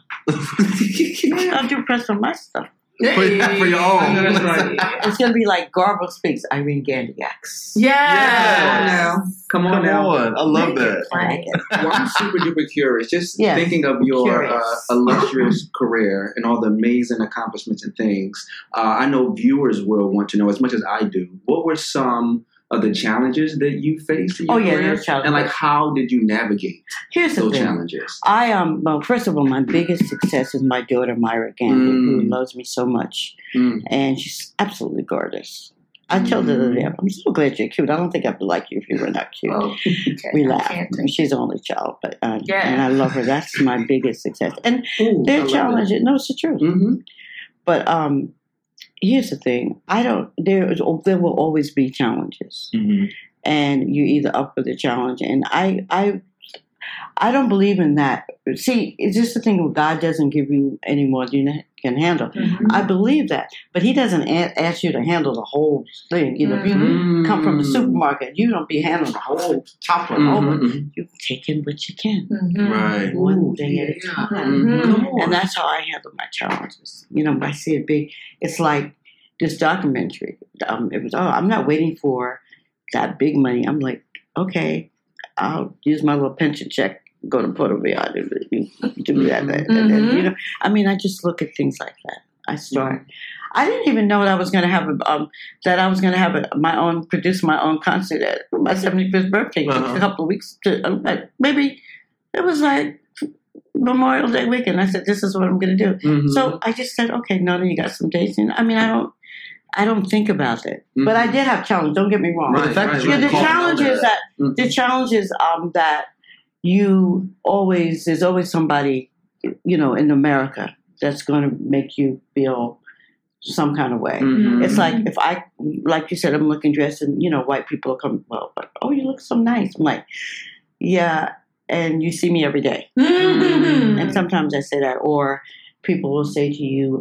I'll do press on my stuff. For your own. It's going to be like Garble Speaks, Irene Gandy acts. Yeah. Come on now. I love that. Well, I'm super duper curious. Just thinking of your illustrious career and all the amazing accomplishments and things. I know viewers will want to know as much as I do. What were some of the challenges that you faced in your career? There's challenges. And how did you navigate those challenges? Well, first of all, my biggest success is my daughter Myra Gandy, who loves me so much, and she's absolutely gorgeous. I tell her the other day, I'm so glad you're cute. I don't think I would like you if you were not cute. Oh, okay. We laugh. She's the only child, but and I love her. That's my biggest success. And there are challenges. No, it's the truth. But here's the thing. There will always be challenges. And you're either up for the challenge. And I don't believe in that. See, it's just the thing. God doesn't give you any more than you can handle. I believe that. But he doesn't ask you to handle the whole thing. If you come from the supermarket, you don't be handling the whole top one over. You take in what you can. Right. One thing at a time. And that's how I handle my challenges. I see it big. It's like this documentary. It was, I'm not waiting for that big money. I'm like, okay, I'll use my little pension check, go to Puerto Rico, do that. And then, I just look at things like that. I start. I didn't even know that I was going to have produce my own concert at my 75th birthday. It took a couple of weeks maybe it was like Memorial Day weekend. I said, this is what I'm going to do. So I just said, okay, no, you got some dates. And I don't think about it, but I did have challenges. Don't get me wrong. The challenge is that there's always somebody, in America that's going to make you feel some kind of way. It's like if like you said, I'm looking dressed and white people come. Well, oh, you look so nice. I'm like, yeah, and you see me every day. And sometimes I say that, or people will say to you.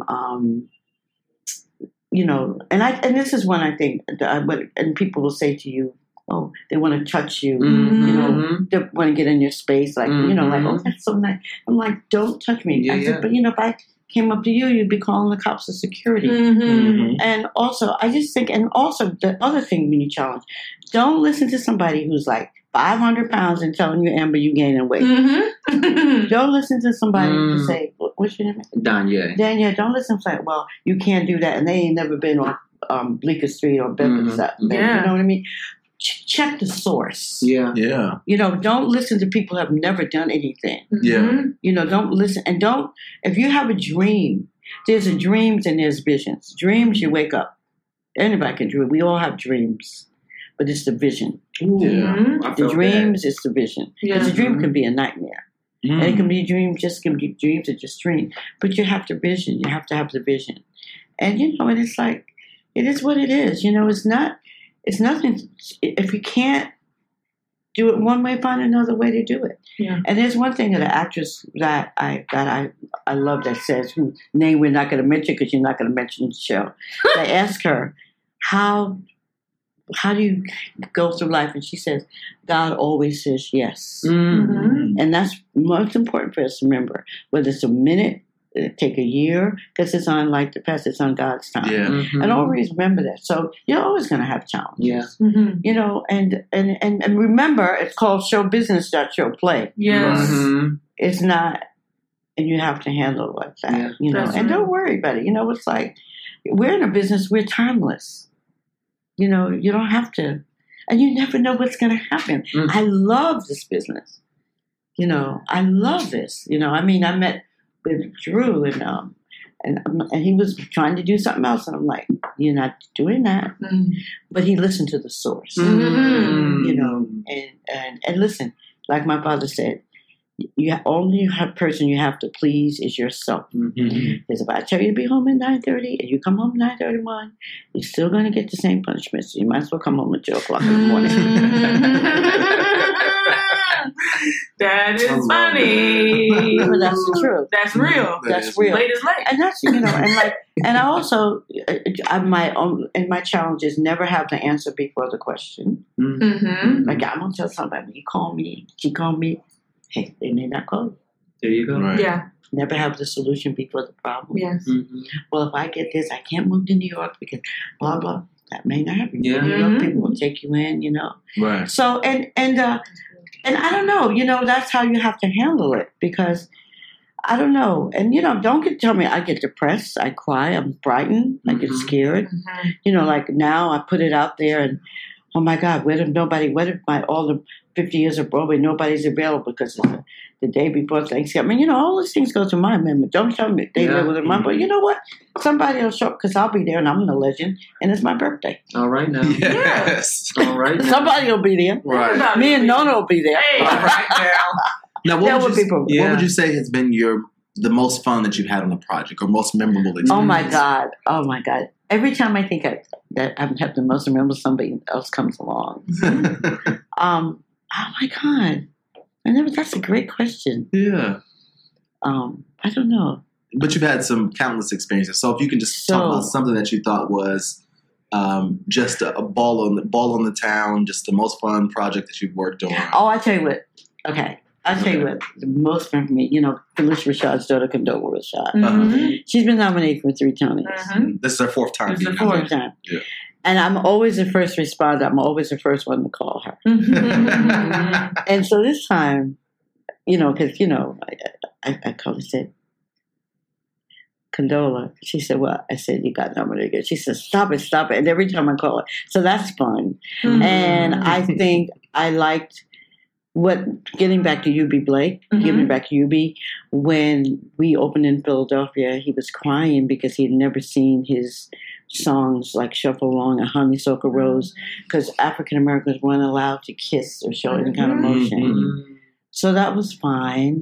And this is one I think, and people will say to you, oh, they want to touch you, they want to get in your space, like, like, oh, that's so nice. I'm like, don't touch me. I said, but if I came up to you, you'd be calling the cops or security. And also, I just think, and also the other thing when you challenge, don't listen to somebody who's like 500 pounds and telling you, Amber, you gaining weight. Don't listen to somebody to say, what's your name? Danielle, don't listen to say, well, you can't do that. And they ain't never been on Bleecker Street or Bedford. You know what I mean? Check the source. Yeah. Don't listen to people who have never done anything. Don't listen. And if you have a dream, there's dreams and there's visions. Dreams, you wake up. Anybody can dream. We all have dreams. But it's the vision. The dreams is the vision. Because the dream can be a nightmare. And it can be dreams are just dreams. But you have the vision. You have to have the vision. And, and it's like, it is what it is. It's nothing. If you can't do it one way, find another way to do it. Yeah. And there's one thing that an actress that I love that says, whose name we're not going to mention because you're not going to mention the show. They ask her, how do you go through life? And she says, God always says yes. And that's most important for us to remember. Whether it's a minute, take a year, because it's on like the past, it's on God's time. And always remember that. So you're always going to have challenges. And remember, it's called show business, not show play. It's not, and you have to handle it like that. And don't worry about it. It's like, we're in a business, we're timeless. You don't have to, and you never know what's going to happen. I love this business. I love this. I met with Drew and he was trying to do something else, and I'm like, you're not doing that. But he listened to the source. And listen, like my father said, only person you have to please is yourself. Because if I tell you to be home at 9:30 and you come home at 9:31, you're still going to get the same punishment. So you might as well come home at 2 o'clock in the morning. That is funny. But that's the truth. That's real. That's real. Late is late. And that's and I also my challenge is never have the answer before the question. Like I'm gonna tell somebody, you call me, she called me. Hey, they may not call you. There you go. Right. Yeah. Never have the solution before the problem. Yes. Well, if I get this, I can't move to New York because blah blah. That may not happen. Yeah. New York people will take you in. Right. So and I don't know. That's how you have to handle it because I don't know. And don't tell me I get depressed. I cry. I'm frightened. I get scared. Like now I put it out there and. Oh my God! What if all the 50 years of Broadway, nobody's available because it's the day before Thanksgiving? All these things go through my memory. Don't tell me they live with a mom, but you know what? Somebody will show up because I'll be there and I'm the legend and it's my birthday. All right now. Yes. All right now. Somebody will be there. Right. Me and Nona will be there. Hey. All right now. Now, what would you say has been the most fun that you've had on a project or most memorable experience? Oh my God. Every time I think that I'm having the most memorable, somebody else comes along. Oh my God. That's a great question. Yeah. I don't know. But you've had some countless experiences. So if you can just talk about something that you thought was just a ball on the town, just the most fun project that you've worked on. Oh, I tell you what. Okay. I'll tell you what, the most fun for me, Phylicia Rashad's daughter, Condola Rashad. She's been nominated for 3 Tonys. This is her 4th time. This is her 4th time. Yeah. And I'm always the first responder. I'm always the first one to call her. And so this time, because, I called and said, Condola. She said, what? I said, you got nominated again. She said, stop it. And every time I call her. So that's fun. And I think I liked getting back to UB Blake, giving back to UB, when we opened in Philadelphia, he was crying because he had never seen his songs like Shuffle Along and Honeysuckle Rose, because African Americans weren't allowed to kiss or show any kind of emotion. So that was fine.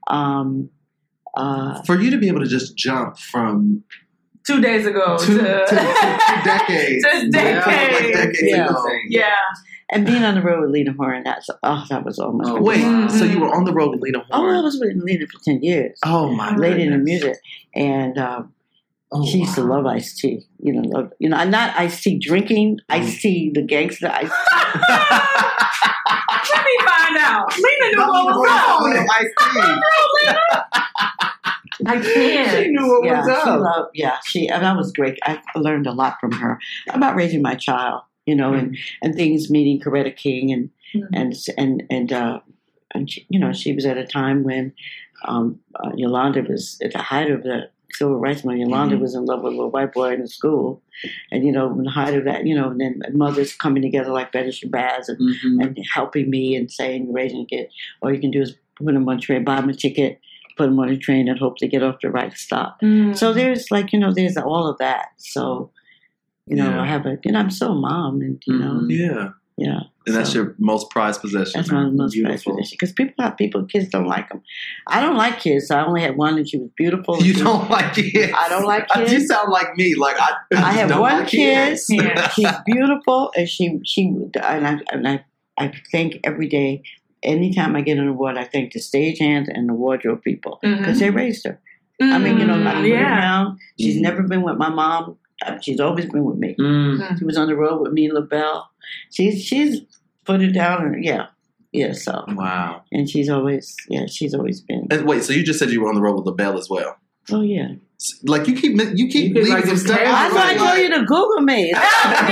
For you to be able to just jump from 2 days ago to 2 decades. To decades. Yeah. And being on the road with Lena Horne, that was almost. Wait, so you were on the road with Lena Horne? Oh, I was with Lena for 10 years. Oh my! Lady in the music, and she used to love Ice T. I'm not Ice T drinking. Ice T, the gangster. Ice T. Let me find out. Lena knew what was up. Ice T. I can't. She knew what was up. And that was great. I learned a lot from her about raising my child. and things, meeting Coretta King and she, she was at a time when Yolanda was at the height of the civil rights movement. Yolanda was in love with a little white boy in the school, and in the height of that, and then mothers coming together like Betty Shabazz and helping me and saying, raising a kid, all you can do is put them on a train, buy them a ticket, put them on a train, and hope to get off the right stop. So there's there's all of that. So I have I'm still a mom, and yeah. And that's your most prized possession. That's my most prized possession. Because kids don't like them. I don't like kids. So I only had one, and she was beautiful. You don't like kids? I don't like kids. You sound like me. Like I have don't one like kid. Yeah. She's beautiful, and I think every day, anytime I get an award, I thank the stagehands and the wardrobe people because they raised her. I mean, around. She's never been with my mom. She's always been with me. She was on the road with me and LaBelle. She's put it down, and so wow. And she's always been. And wait, so you just said you were on the road with LaBelle as well? Oh yeah. Like you keep leaving some stuff. I thought I told you to Google me. She said,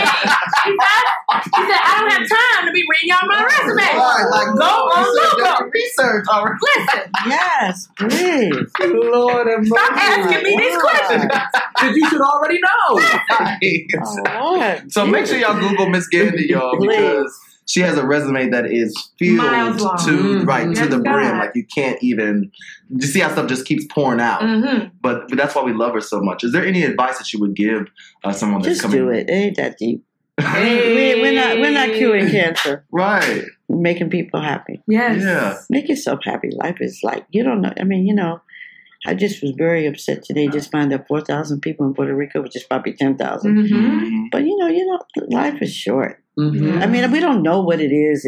I don't have time to be reading y'all my resume. Right, like go on Google. Research. All right. Listen. Yes, please. Lord have mercy. Stop asking me these questions. Because you should already know. Right. So make sure y'all Google Miss Gandy, y'all, because she has a resume that is filled to the brim. Like you can't even. You see how stuff just keeps pouring out. But that's why we love her so much. Is there any advice that you would give someone that's coming? Just do it. It ain't that deep. Hey. We're not curing cancer. Right. We're making people happy. Yes. Yeah. Make yourself happy. Life is like, you don't know. I mean, I just was very upset today. Just find out 4,000 people in Puerto Rico, which is probably 10,000. But life is short. I mean, we don't know what it is.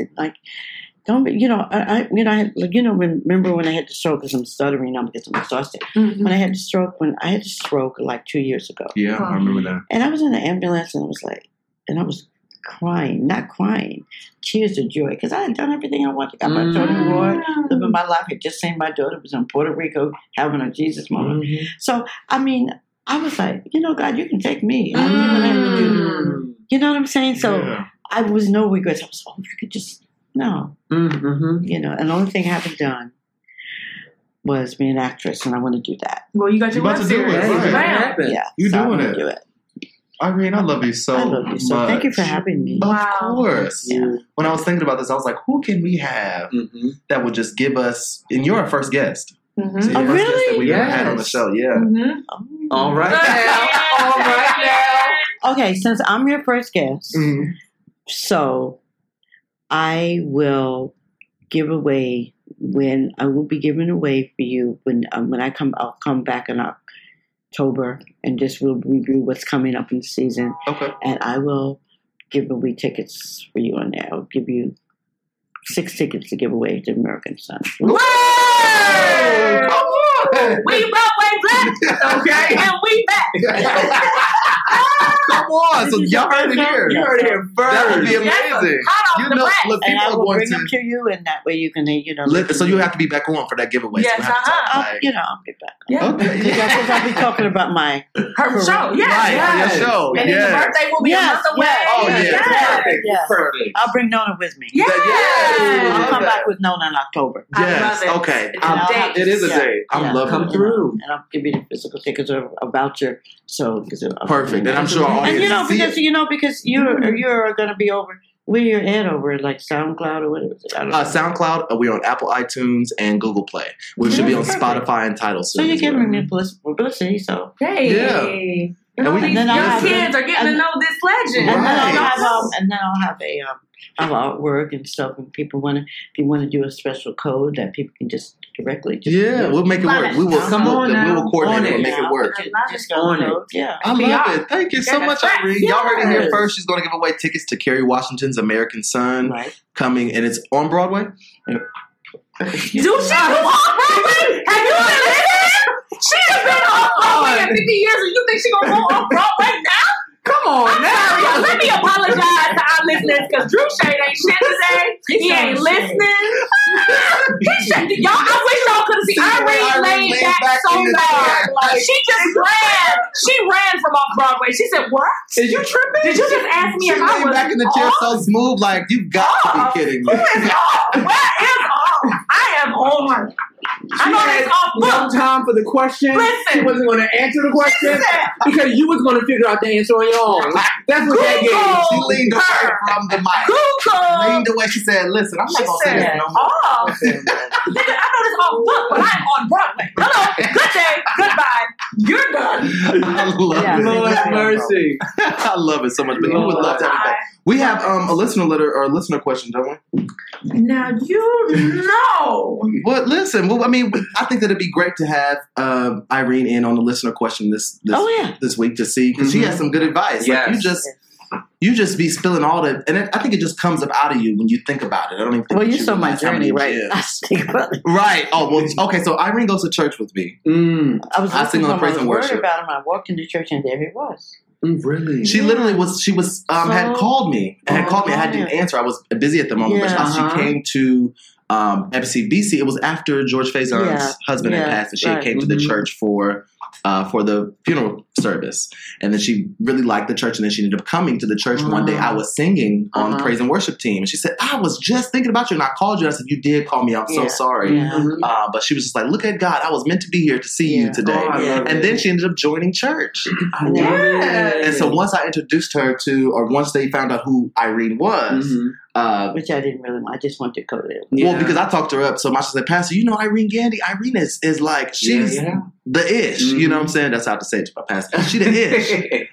Remember when I had the stroke? Because I'm stuttering now because I'm exhausted. When I had the stroke like 2 years ago. Yeah, I remember that. And I was in the ambulance, and I was crying, not crying, tears of joy, because I had done everything I wanted. Got my Tony Award, living my life. Had just seen my daughter was in Puerto Rico having a Jesus moment. So, I mean, I was like, God, you can take me. I don't even have to do. You know what I'm saying? So I was no regrets. I was, if you could just no. And the only thing I haven't done was be an actress, and I want to do that. Well, you got your about to do it. Right. Yeah, you're doing it. Do it. Irene, I love you so much. Thank you for having me. Of course. Yeah. When I was thinking about this, I was like, who can we have that would just give us, and you're our first guest. So really? Guest that we ever had on the show, All right now. All right now. Okay, since I'm your first guest, so I will give away I will be giving away for you when I'll come back in October, and just we'll review what's coming up in the season. Okay. And I will give away tickets for you on there. I'll give you 6 tickets to give away to American Son. Whoa! Come on! We Broadway Black, okay, and we back. Come on, so y'all heard it here. You heard it here first. That would be amazing. Look, and I will bring them to you, and that way you can, So you have to be back on for that giveaway. Yes, so I'll be back. Yeah. Okay. Because I'll be talking about her show. Yes. Your show. And then your birthday will be a month away. Oh, yeah. Perfect. I'll bring Nona with me. Yeah. I'll come back with Nona in October. Yes. I love it. Okay. It is a date. I'm loving it. Come through. And I'll give you the physical tickets or a voucher. So perfect. And I'm sure our audience because you're going to be over. Where you're at over, like SoundCloud or whatever? SoundCloud. We're on Apple iTunes and Google Play. We should be on Spotify and Tidal soon. So you're giving me publicity. So hey, yeah. And then your kids are getting to know this legend. And then I'll have artwork and stuff. And if you want to do a special code that people can just directly. We'll make it work. We will coordinate it and make it work. Just on it. Yeah, I love it. Thank you so much, Irene. Y'all heard it here first. She's going to give away tickets to Kerry Washington's American Son coming, and it's on Broadway. Do she do on Broadway? Have you been listening? She has been on Broadway in 50 years, and you think she's going to go on Broadway now? Come on now. Sorry, let me apologize to our listeners because Drew Shade ain't shit today. He ain't listening. Y'all, I wish y'all could see Irene laid back so Oh God! Like, she just ran. She ran from off Broadway. She said, "What? Is you tripping? Did you just ask me She if I was back in the chair so smooth, like you got to be kidding me. Who is off? Where is off? I am on. I know that's off No book. time for the question. Listen. She wasn't going to answer the question Listen. because you was going to figure out the answer on your own. That's what that Google. gave. She leaned away from the mic. Google. Leaned away. She said, "Listen, I'm not She gonna say said, this no more." "Off. Nigga, I know this off book, but I'm on Broadway. Hello, good day, goodbye. You're done." I love Yeah. it. Lord have mercy. I love it so much. But you would love to have it back. We have a listener letter or a listener question, don't we? Now you know. Well, listen. Well, I mean, I think that it'd be great to have Irene in on the listener question this week to see because she has some good advice. Yes. Like, you just be spilling all the, and I think it just comes up out of you when you think about it. I don't even think. Well, you that saw my realize how many journey, right? years. I think about it. Right. Oh, well, okay. So Irene goes to church with me. I sing on the praise and worship. About him. I walked into church and there he was. Really? She literally was. She was had called me. I had to answer. I was busy at the moment, but she came to FCBC. It was after George Faison's husband had passed, and she had came to the church for the funeral service. And then she really liked the church, and then she ended up coming to the church one day. I was singing on the praise and worship team, and she said, "I was just thinking about you, and I called you." I said, "You did call me. I'm so sorry." But she was just like, "Look at God. I was meant to be here to see you today." And then she ended up joining church. And so once I introduced her to, or once they found out who Irene was, which I didn't really want. I just wanted to go there. Well, because I talked her up so much. I said, "Pastor, you know Irene Gandy? Irene is like, she's the ish." You know what I'm saying? That's how I have to say it to my pastor. She the ish.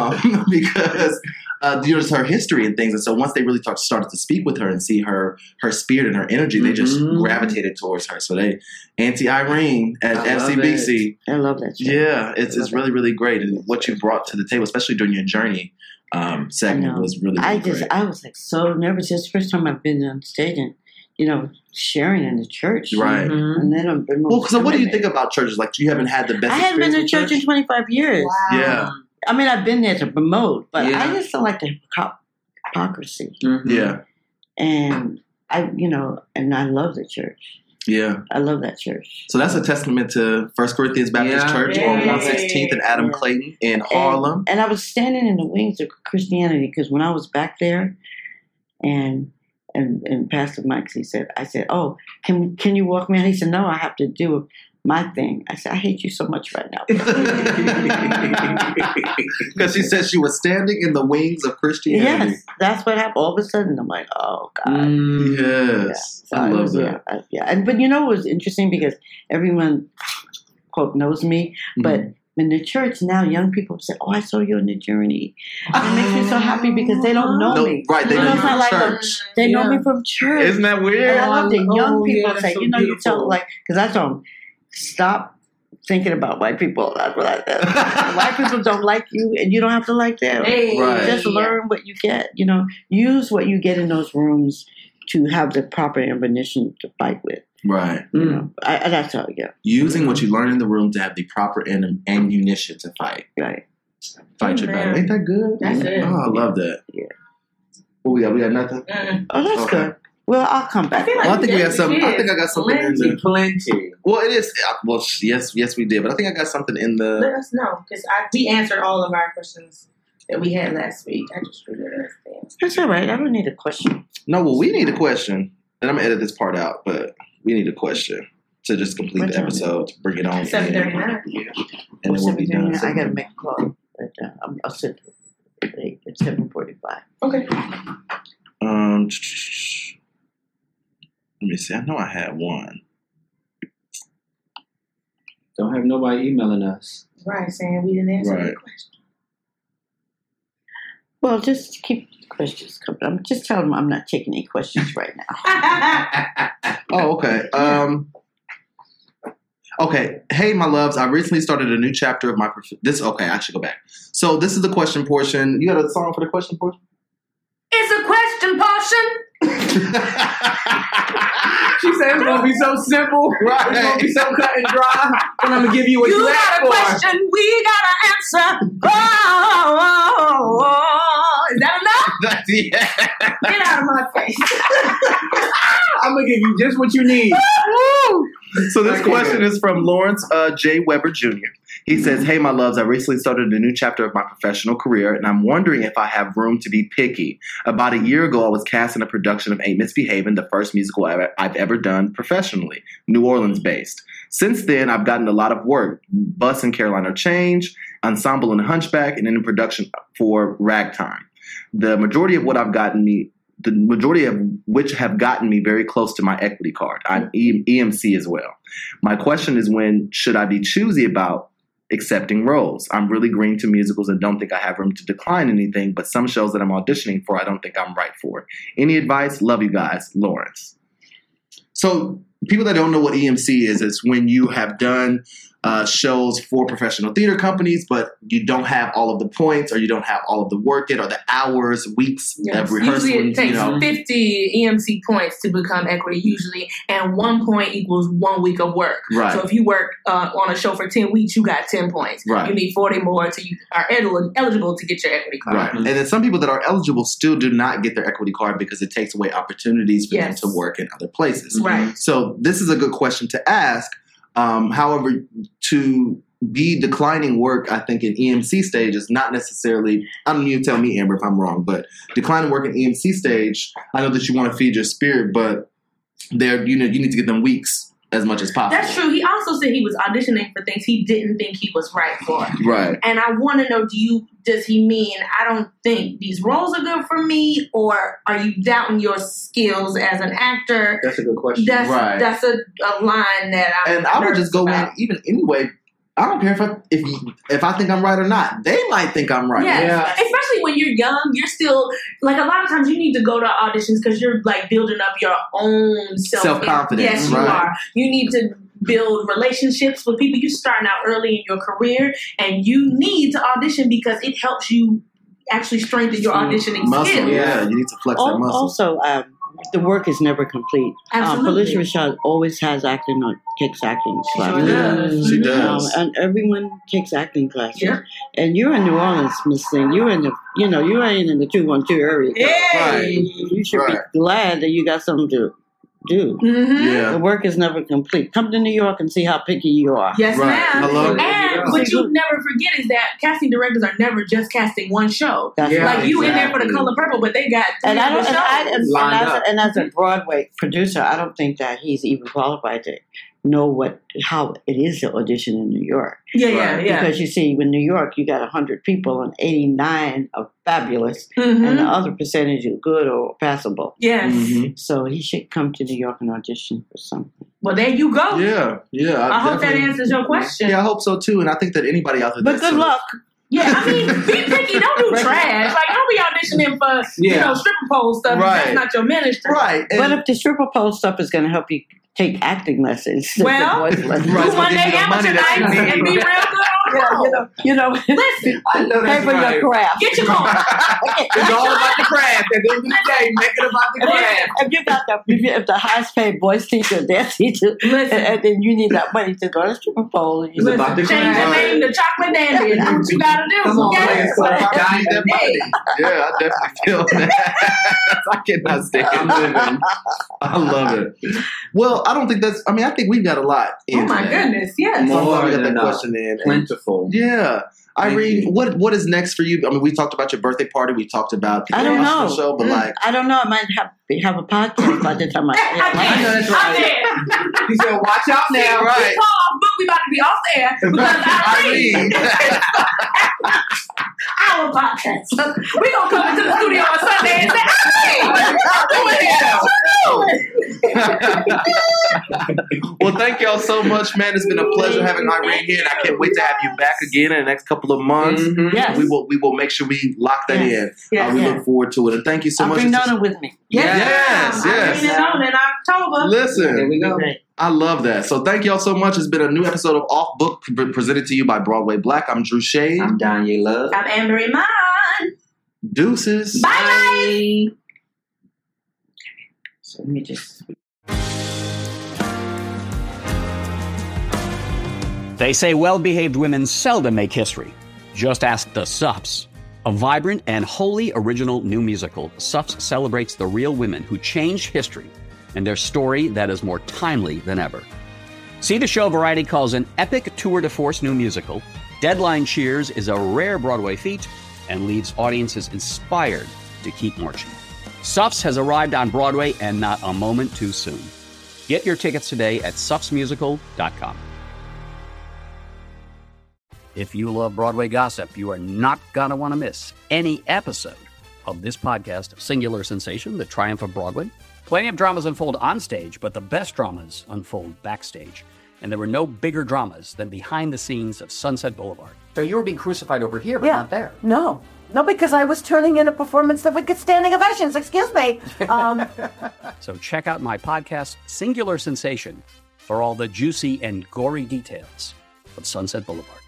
Because just her history and things. And so once they really started to speak with her and see her spirit and her energy, they just gravitated towards her. So Auntie Irene at FCBC. I love that. Yeah, it's really, really great. And what you brought to the table, especially during your journey segment, was really, really great. I was like so nervous. It's the first time I've been on stage and, sharing in the church. Right. And then I've been so what do you think about churches? Like, you haven't had the best I haven't been to church in 25 years. Wow. Yeah. I mean, I've been there to promote, but I just don't like the hypocrisy. Yeah. And I love the church. Yeah. I love that church. So that's a testament to First Corinthians Baptist Church on 116th and Adam Clayton in Harlem. And I was standing in the wings of Christianity because when I was back there and Pastor Mike, I said, "Oh, can you walk me out?" He said, "No, I have to do my thing." I said, "I hate you so much right now." Because she said she was standing in the wings of Christianity. Yes, that's what happened. All of a sudden, I'm like, "Oh God!" Yes, So I love that. But it was interesting because everyone quote knows me, but in the church now, young people say, "Oh, I saw you on the journey." It makes me so happy because they don't know me. Right, they know you from church. They know me from church. Isn't that weird? And I love that young people say, so you tell because I told them, stop thinking about white people. That's what I said. White people don't like you, and you don't have to like them. Right. Just learn what you get. Use what you get in those rooms to have the proper ammunition to fight with. Right. That's how I go. Using what you learn in the room to have the proper ammunition to fight. Right. Fight your battle. Ain't that good? That's it. Oh, I love that. Yeah. What we got? We got nothing? Oh, that's good. Well, I'll come back. I think we have something. I think I got something in there. Plenty. Well, it is. Well, yes, we did. But I think I got something in the. Let us know because we answered all of our questions that we had last week. I just really understand. That's all right. I don't need a question. No, well, we need a question. And I'm going to edit this part out, but we need a question to just complete the episode, to bring it on. 7:39. Yeah. And then we'll be done. I got to make a call. I'll sit at 7:45. Okay. Let me see. I know I had one. Don't have nobody emailing us. Right, saying we didn't answer the question. Well, just keep questions coming. I'm just telling them I'm not taking any questions right now. Oh, okay. Okay. Hey, my loves. I recently started a new chapter of my... I should go back. So this is the question portion. You got a song for the question portion? It's a question portion. She said it's gonna be so simple. Right. It's gonna be so cut and dry. And I'm gonna give you what you asked got a for. question, we got an answer. Oh, is that enough? Get out of my face. I'm gonna give you just what you need. So this question is from Lawrence J. Weber Jr. He says, "Hey, my loves, I recently started a new chapter of my professional career, and I'm wondering if I have room to be picky. About a year ago, I was cast in a production of Ain't Misbehavin', the first musical I've ever done professionally, New Orleans-based. Since then, I've gotten a lot of work, Bus and Carolina Change, Ensemble and Hunchback, and in production for Ragtime. The majority of which have gotten me very close to my equity card. I'm EMC as well. My question is, when should I be choosy about accepting roles? I'm really green to musicals and don't think I have room to decline anything, but some shows that I'm auditioning for, I don't think I'm right for. Any advice? Love you guys, Lawrence." So people that don't know what EMC is, it's when you have done shows for professional theater companies, but you don't have all of the points, or you don't have all of the work in, or the hours, weeks of rehearsal. Usually it takes 50 EMC points to become equity, usually, and 1 point equals 1 week of work. Right. So if you work on a show for 10 weeks, you got 10 points. Right. You need 40 more until you are eligible to get your equity card. Right. And then some people that are eligible still do not get their equity card because it takes away opportunities for them to work in other places. Right. So this is a good question to ask. However, to be declining work, I think, in EMC stage is not necessarily, I don't know, you tell me, Amber, if I'm wrong, but declining work in EMC stage, I know that you want to feed your spirit, but there, you need to get them weeks as much as possible. That's true. He also said he was auditioning for things he didn't think he was right for. Right. And I want to know, does he mean, I don't think these roles are good for me, or are you doubting your skills as an actor? That's a good question. That's a line that I'm I would just go about. in even anyway. I don't care if I think I'm right or not. They might think I'm right. Yes. Yeah. Especially when you're young, you're still, like, a lot of times you need to go to auditions because you're, like, building up your own self-confidence. Yes, you are. You need to build relationships with people. You're starting out early in your career, and you need to audition because it helps you actually strengthen your auditioning skills. Yeah, you need to flex that muscle. Also, the work is never complete. Absolutely. Felicia Rashad always has acting or takes acting classes. Sure does. She does. And everyone takes acting classes. Yeah. And you're in New Orleans, Miss Thing. You're in the, you ain't in the 212 area. Right. You should be glad that you got something to do. Mm-hmm. Yeah. The work is never complete. Come to New York and see how picky you are. Yes, ma'am. Hello. And what you never forget is that casting directors are never just casting one show. That's Like, you in there for the Color Purple, but they got and shows. as a Broadway producer, I don't think that he's even qualified to know how it is to audition in New York. Yeah. Because you see, in New York, you got 100 people and 89 are fabulous, and the other percentage are good or passable. Yes. Mm-hmm. So he should come to New York and audition for something. Well, there you go. Yeah. I hope that answers your question. Yeah, I hope so too. And I think that anybody out there, But good luck. Yeah, I mean, be picky. Don't do trash. Like, don't be auditioning for stripper pole stuff. If that's not your ministry. Right. But if the stripper pole stuff is going to help you take acting lessons, well, do one day amateur nights and be real good on the road. Listen, I know pay for your craft. get your car. It's all about the craft. At the end of the day, make it about the craft. If you got if the highest paid voice teacher, dance teacher, and then you need that money to go to stripper pole. It's about the Change craft. the name to Chocolate Dandy and do what you gotta do. Come on, Okay? man. So I got that money. Yeah, I definitely feel that. I cannot stand it. I love it. Well, I don't think that's, I think we've got a lot in Oh my today. goodness, yes. So I'm glad we got than that enough. question in. Plentiful. Yeah. Thank Irene, you. what is next for you? We talked about your birthday party. We talked about the I don't international know. show, but I don't know. I might have a podcast by the time I know that's right. I'm there. He said, "Watch out now!" Right. We about to be off there because Irene. Our podcast. We gonna come into the studio on Sunday and say, "Hey, what Well, thank y'all so much, man. It's been a pleasure having Irene here, and I can't wait to have you back again in the next couple of months. Mm-hmm. Yes. We will make sure we lock that in. Yes. We look forward to it, and thank you so I'll much. bring Donna with me. Yes. Irene is on in October. Listen, There we go. I love that. So thank y'all so much. It's been a new episode of Off Book presented to you by Broadway Black. I'm Drew Shade. I'm Danye Love. I'm Amber Iman. Deuces. Bye. So let me just. They say well-behaved women seldom make history. Just ask the Sups. A vibrant and wholly original new musical, Suffs celebrates the real women who changed history and their story that is more timely than ever. See the show Variety calls an epic tour de force new musical. Deadline cheers is a rare Broadway feat and leaves audiences inspired to keep marching. Suffs has arrived on Broadway and not a moment too soon. Get your tickets today at suffsmusical.com. If you love Broadway gossip, you are not going to want to miss any episode of this podcast, Singular Sensation, The Triumph of Broadway. Plenty of dramas unfold on stage, but the best dramas unfold backstage. And there were no bigger dramas than behind the scenes of Sunset Boulevard. So you were being crucified over here, but not there. No, because I was turning in a performance that would get standing ovations. Excuse me. So check out my podcast, Singular Sensation, for all the juicy and gory details of Sunset Boulevard.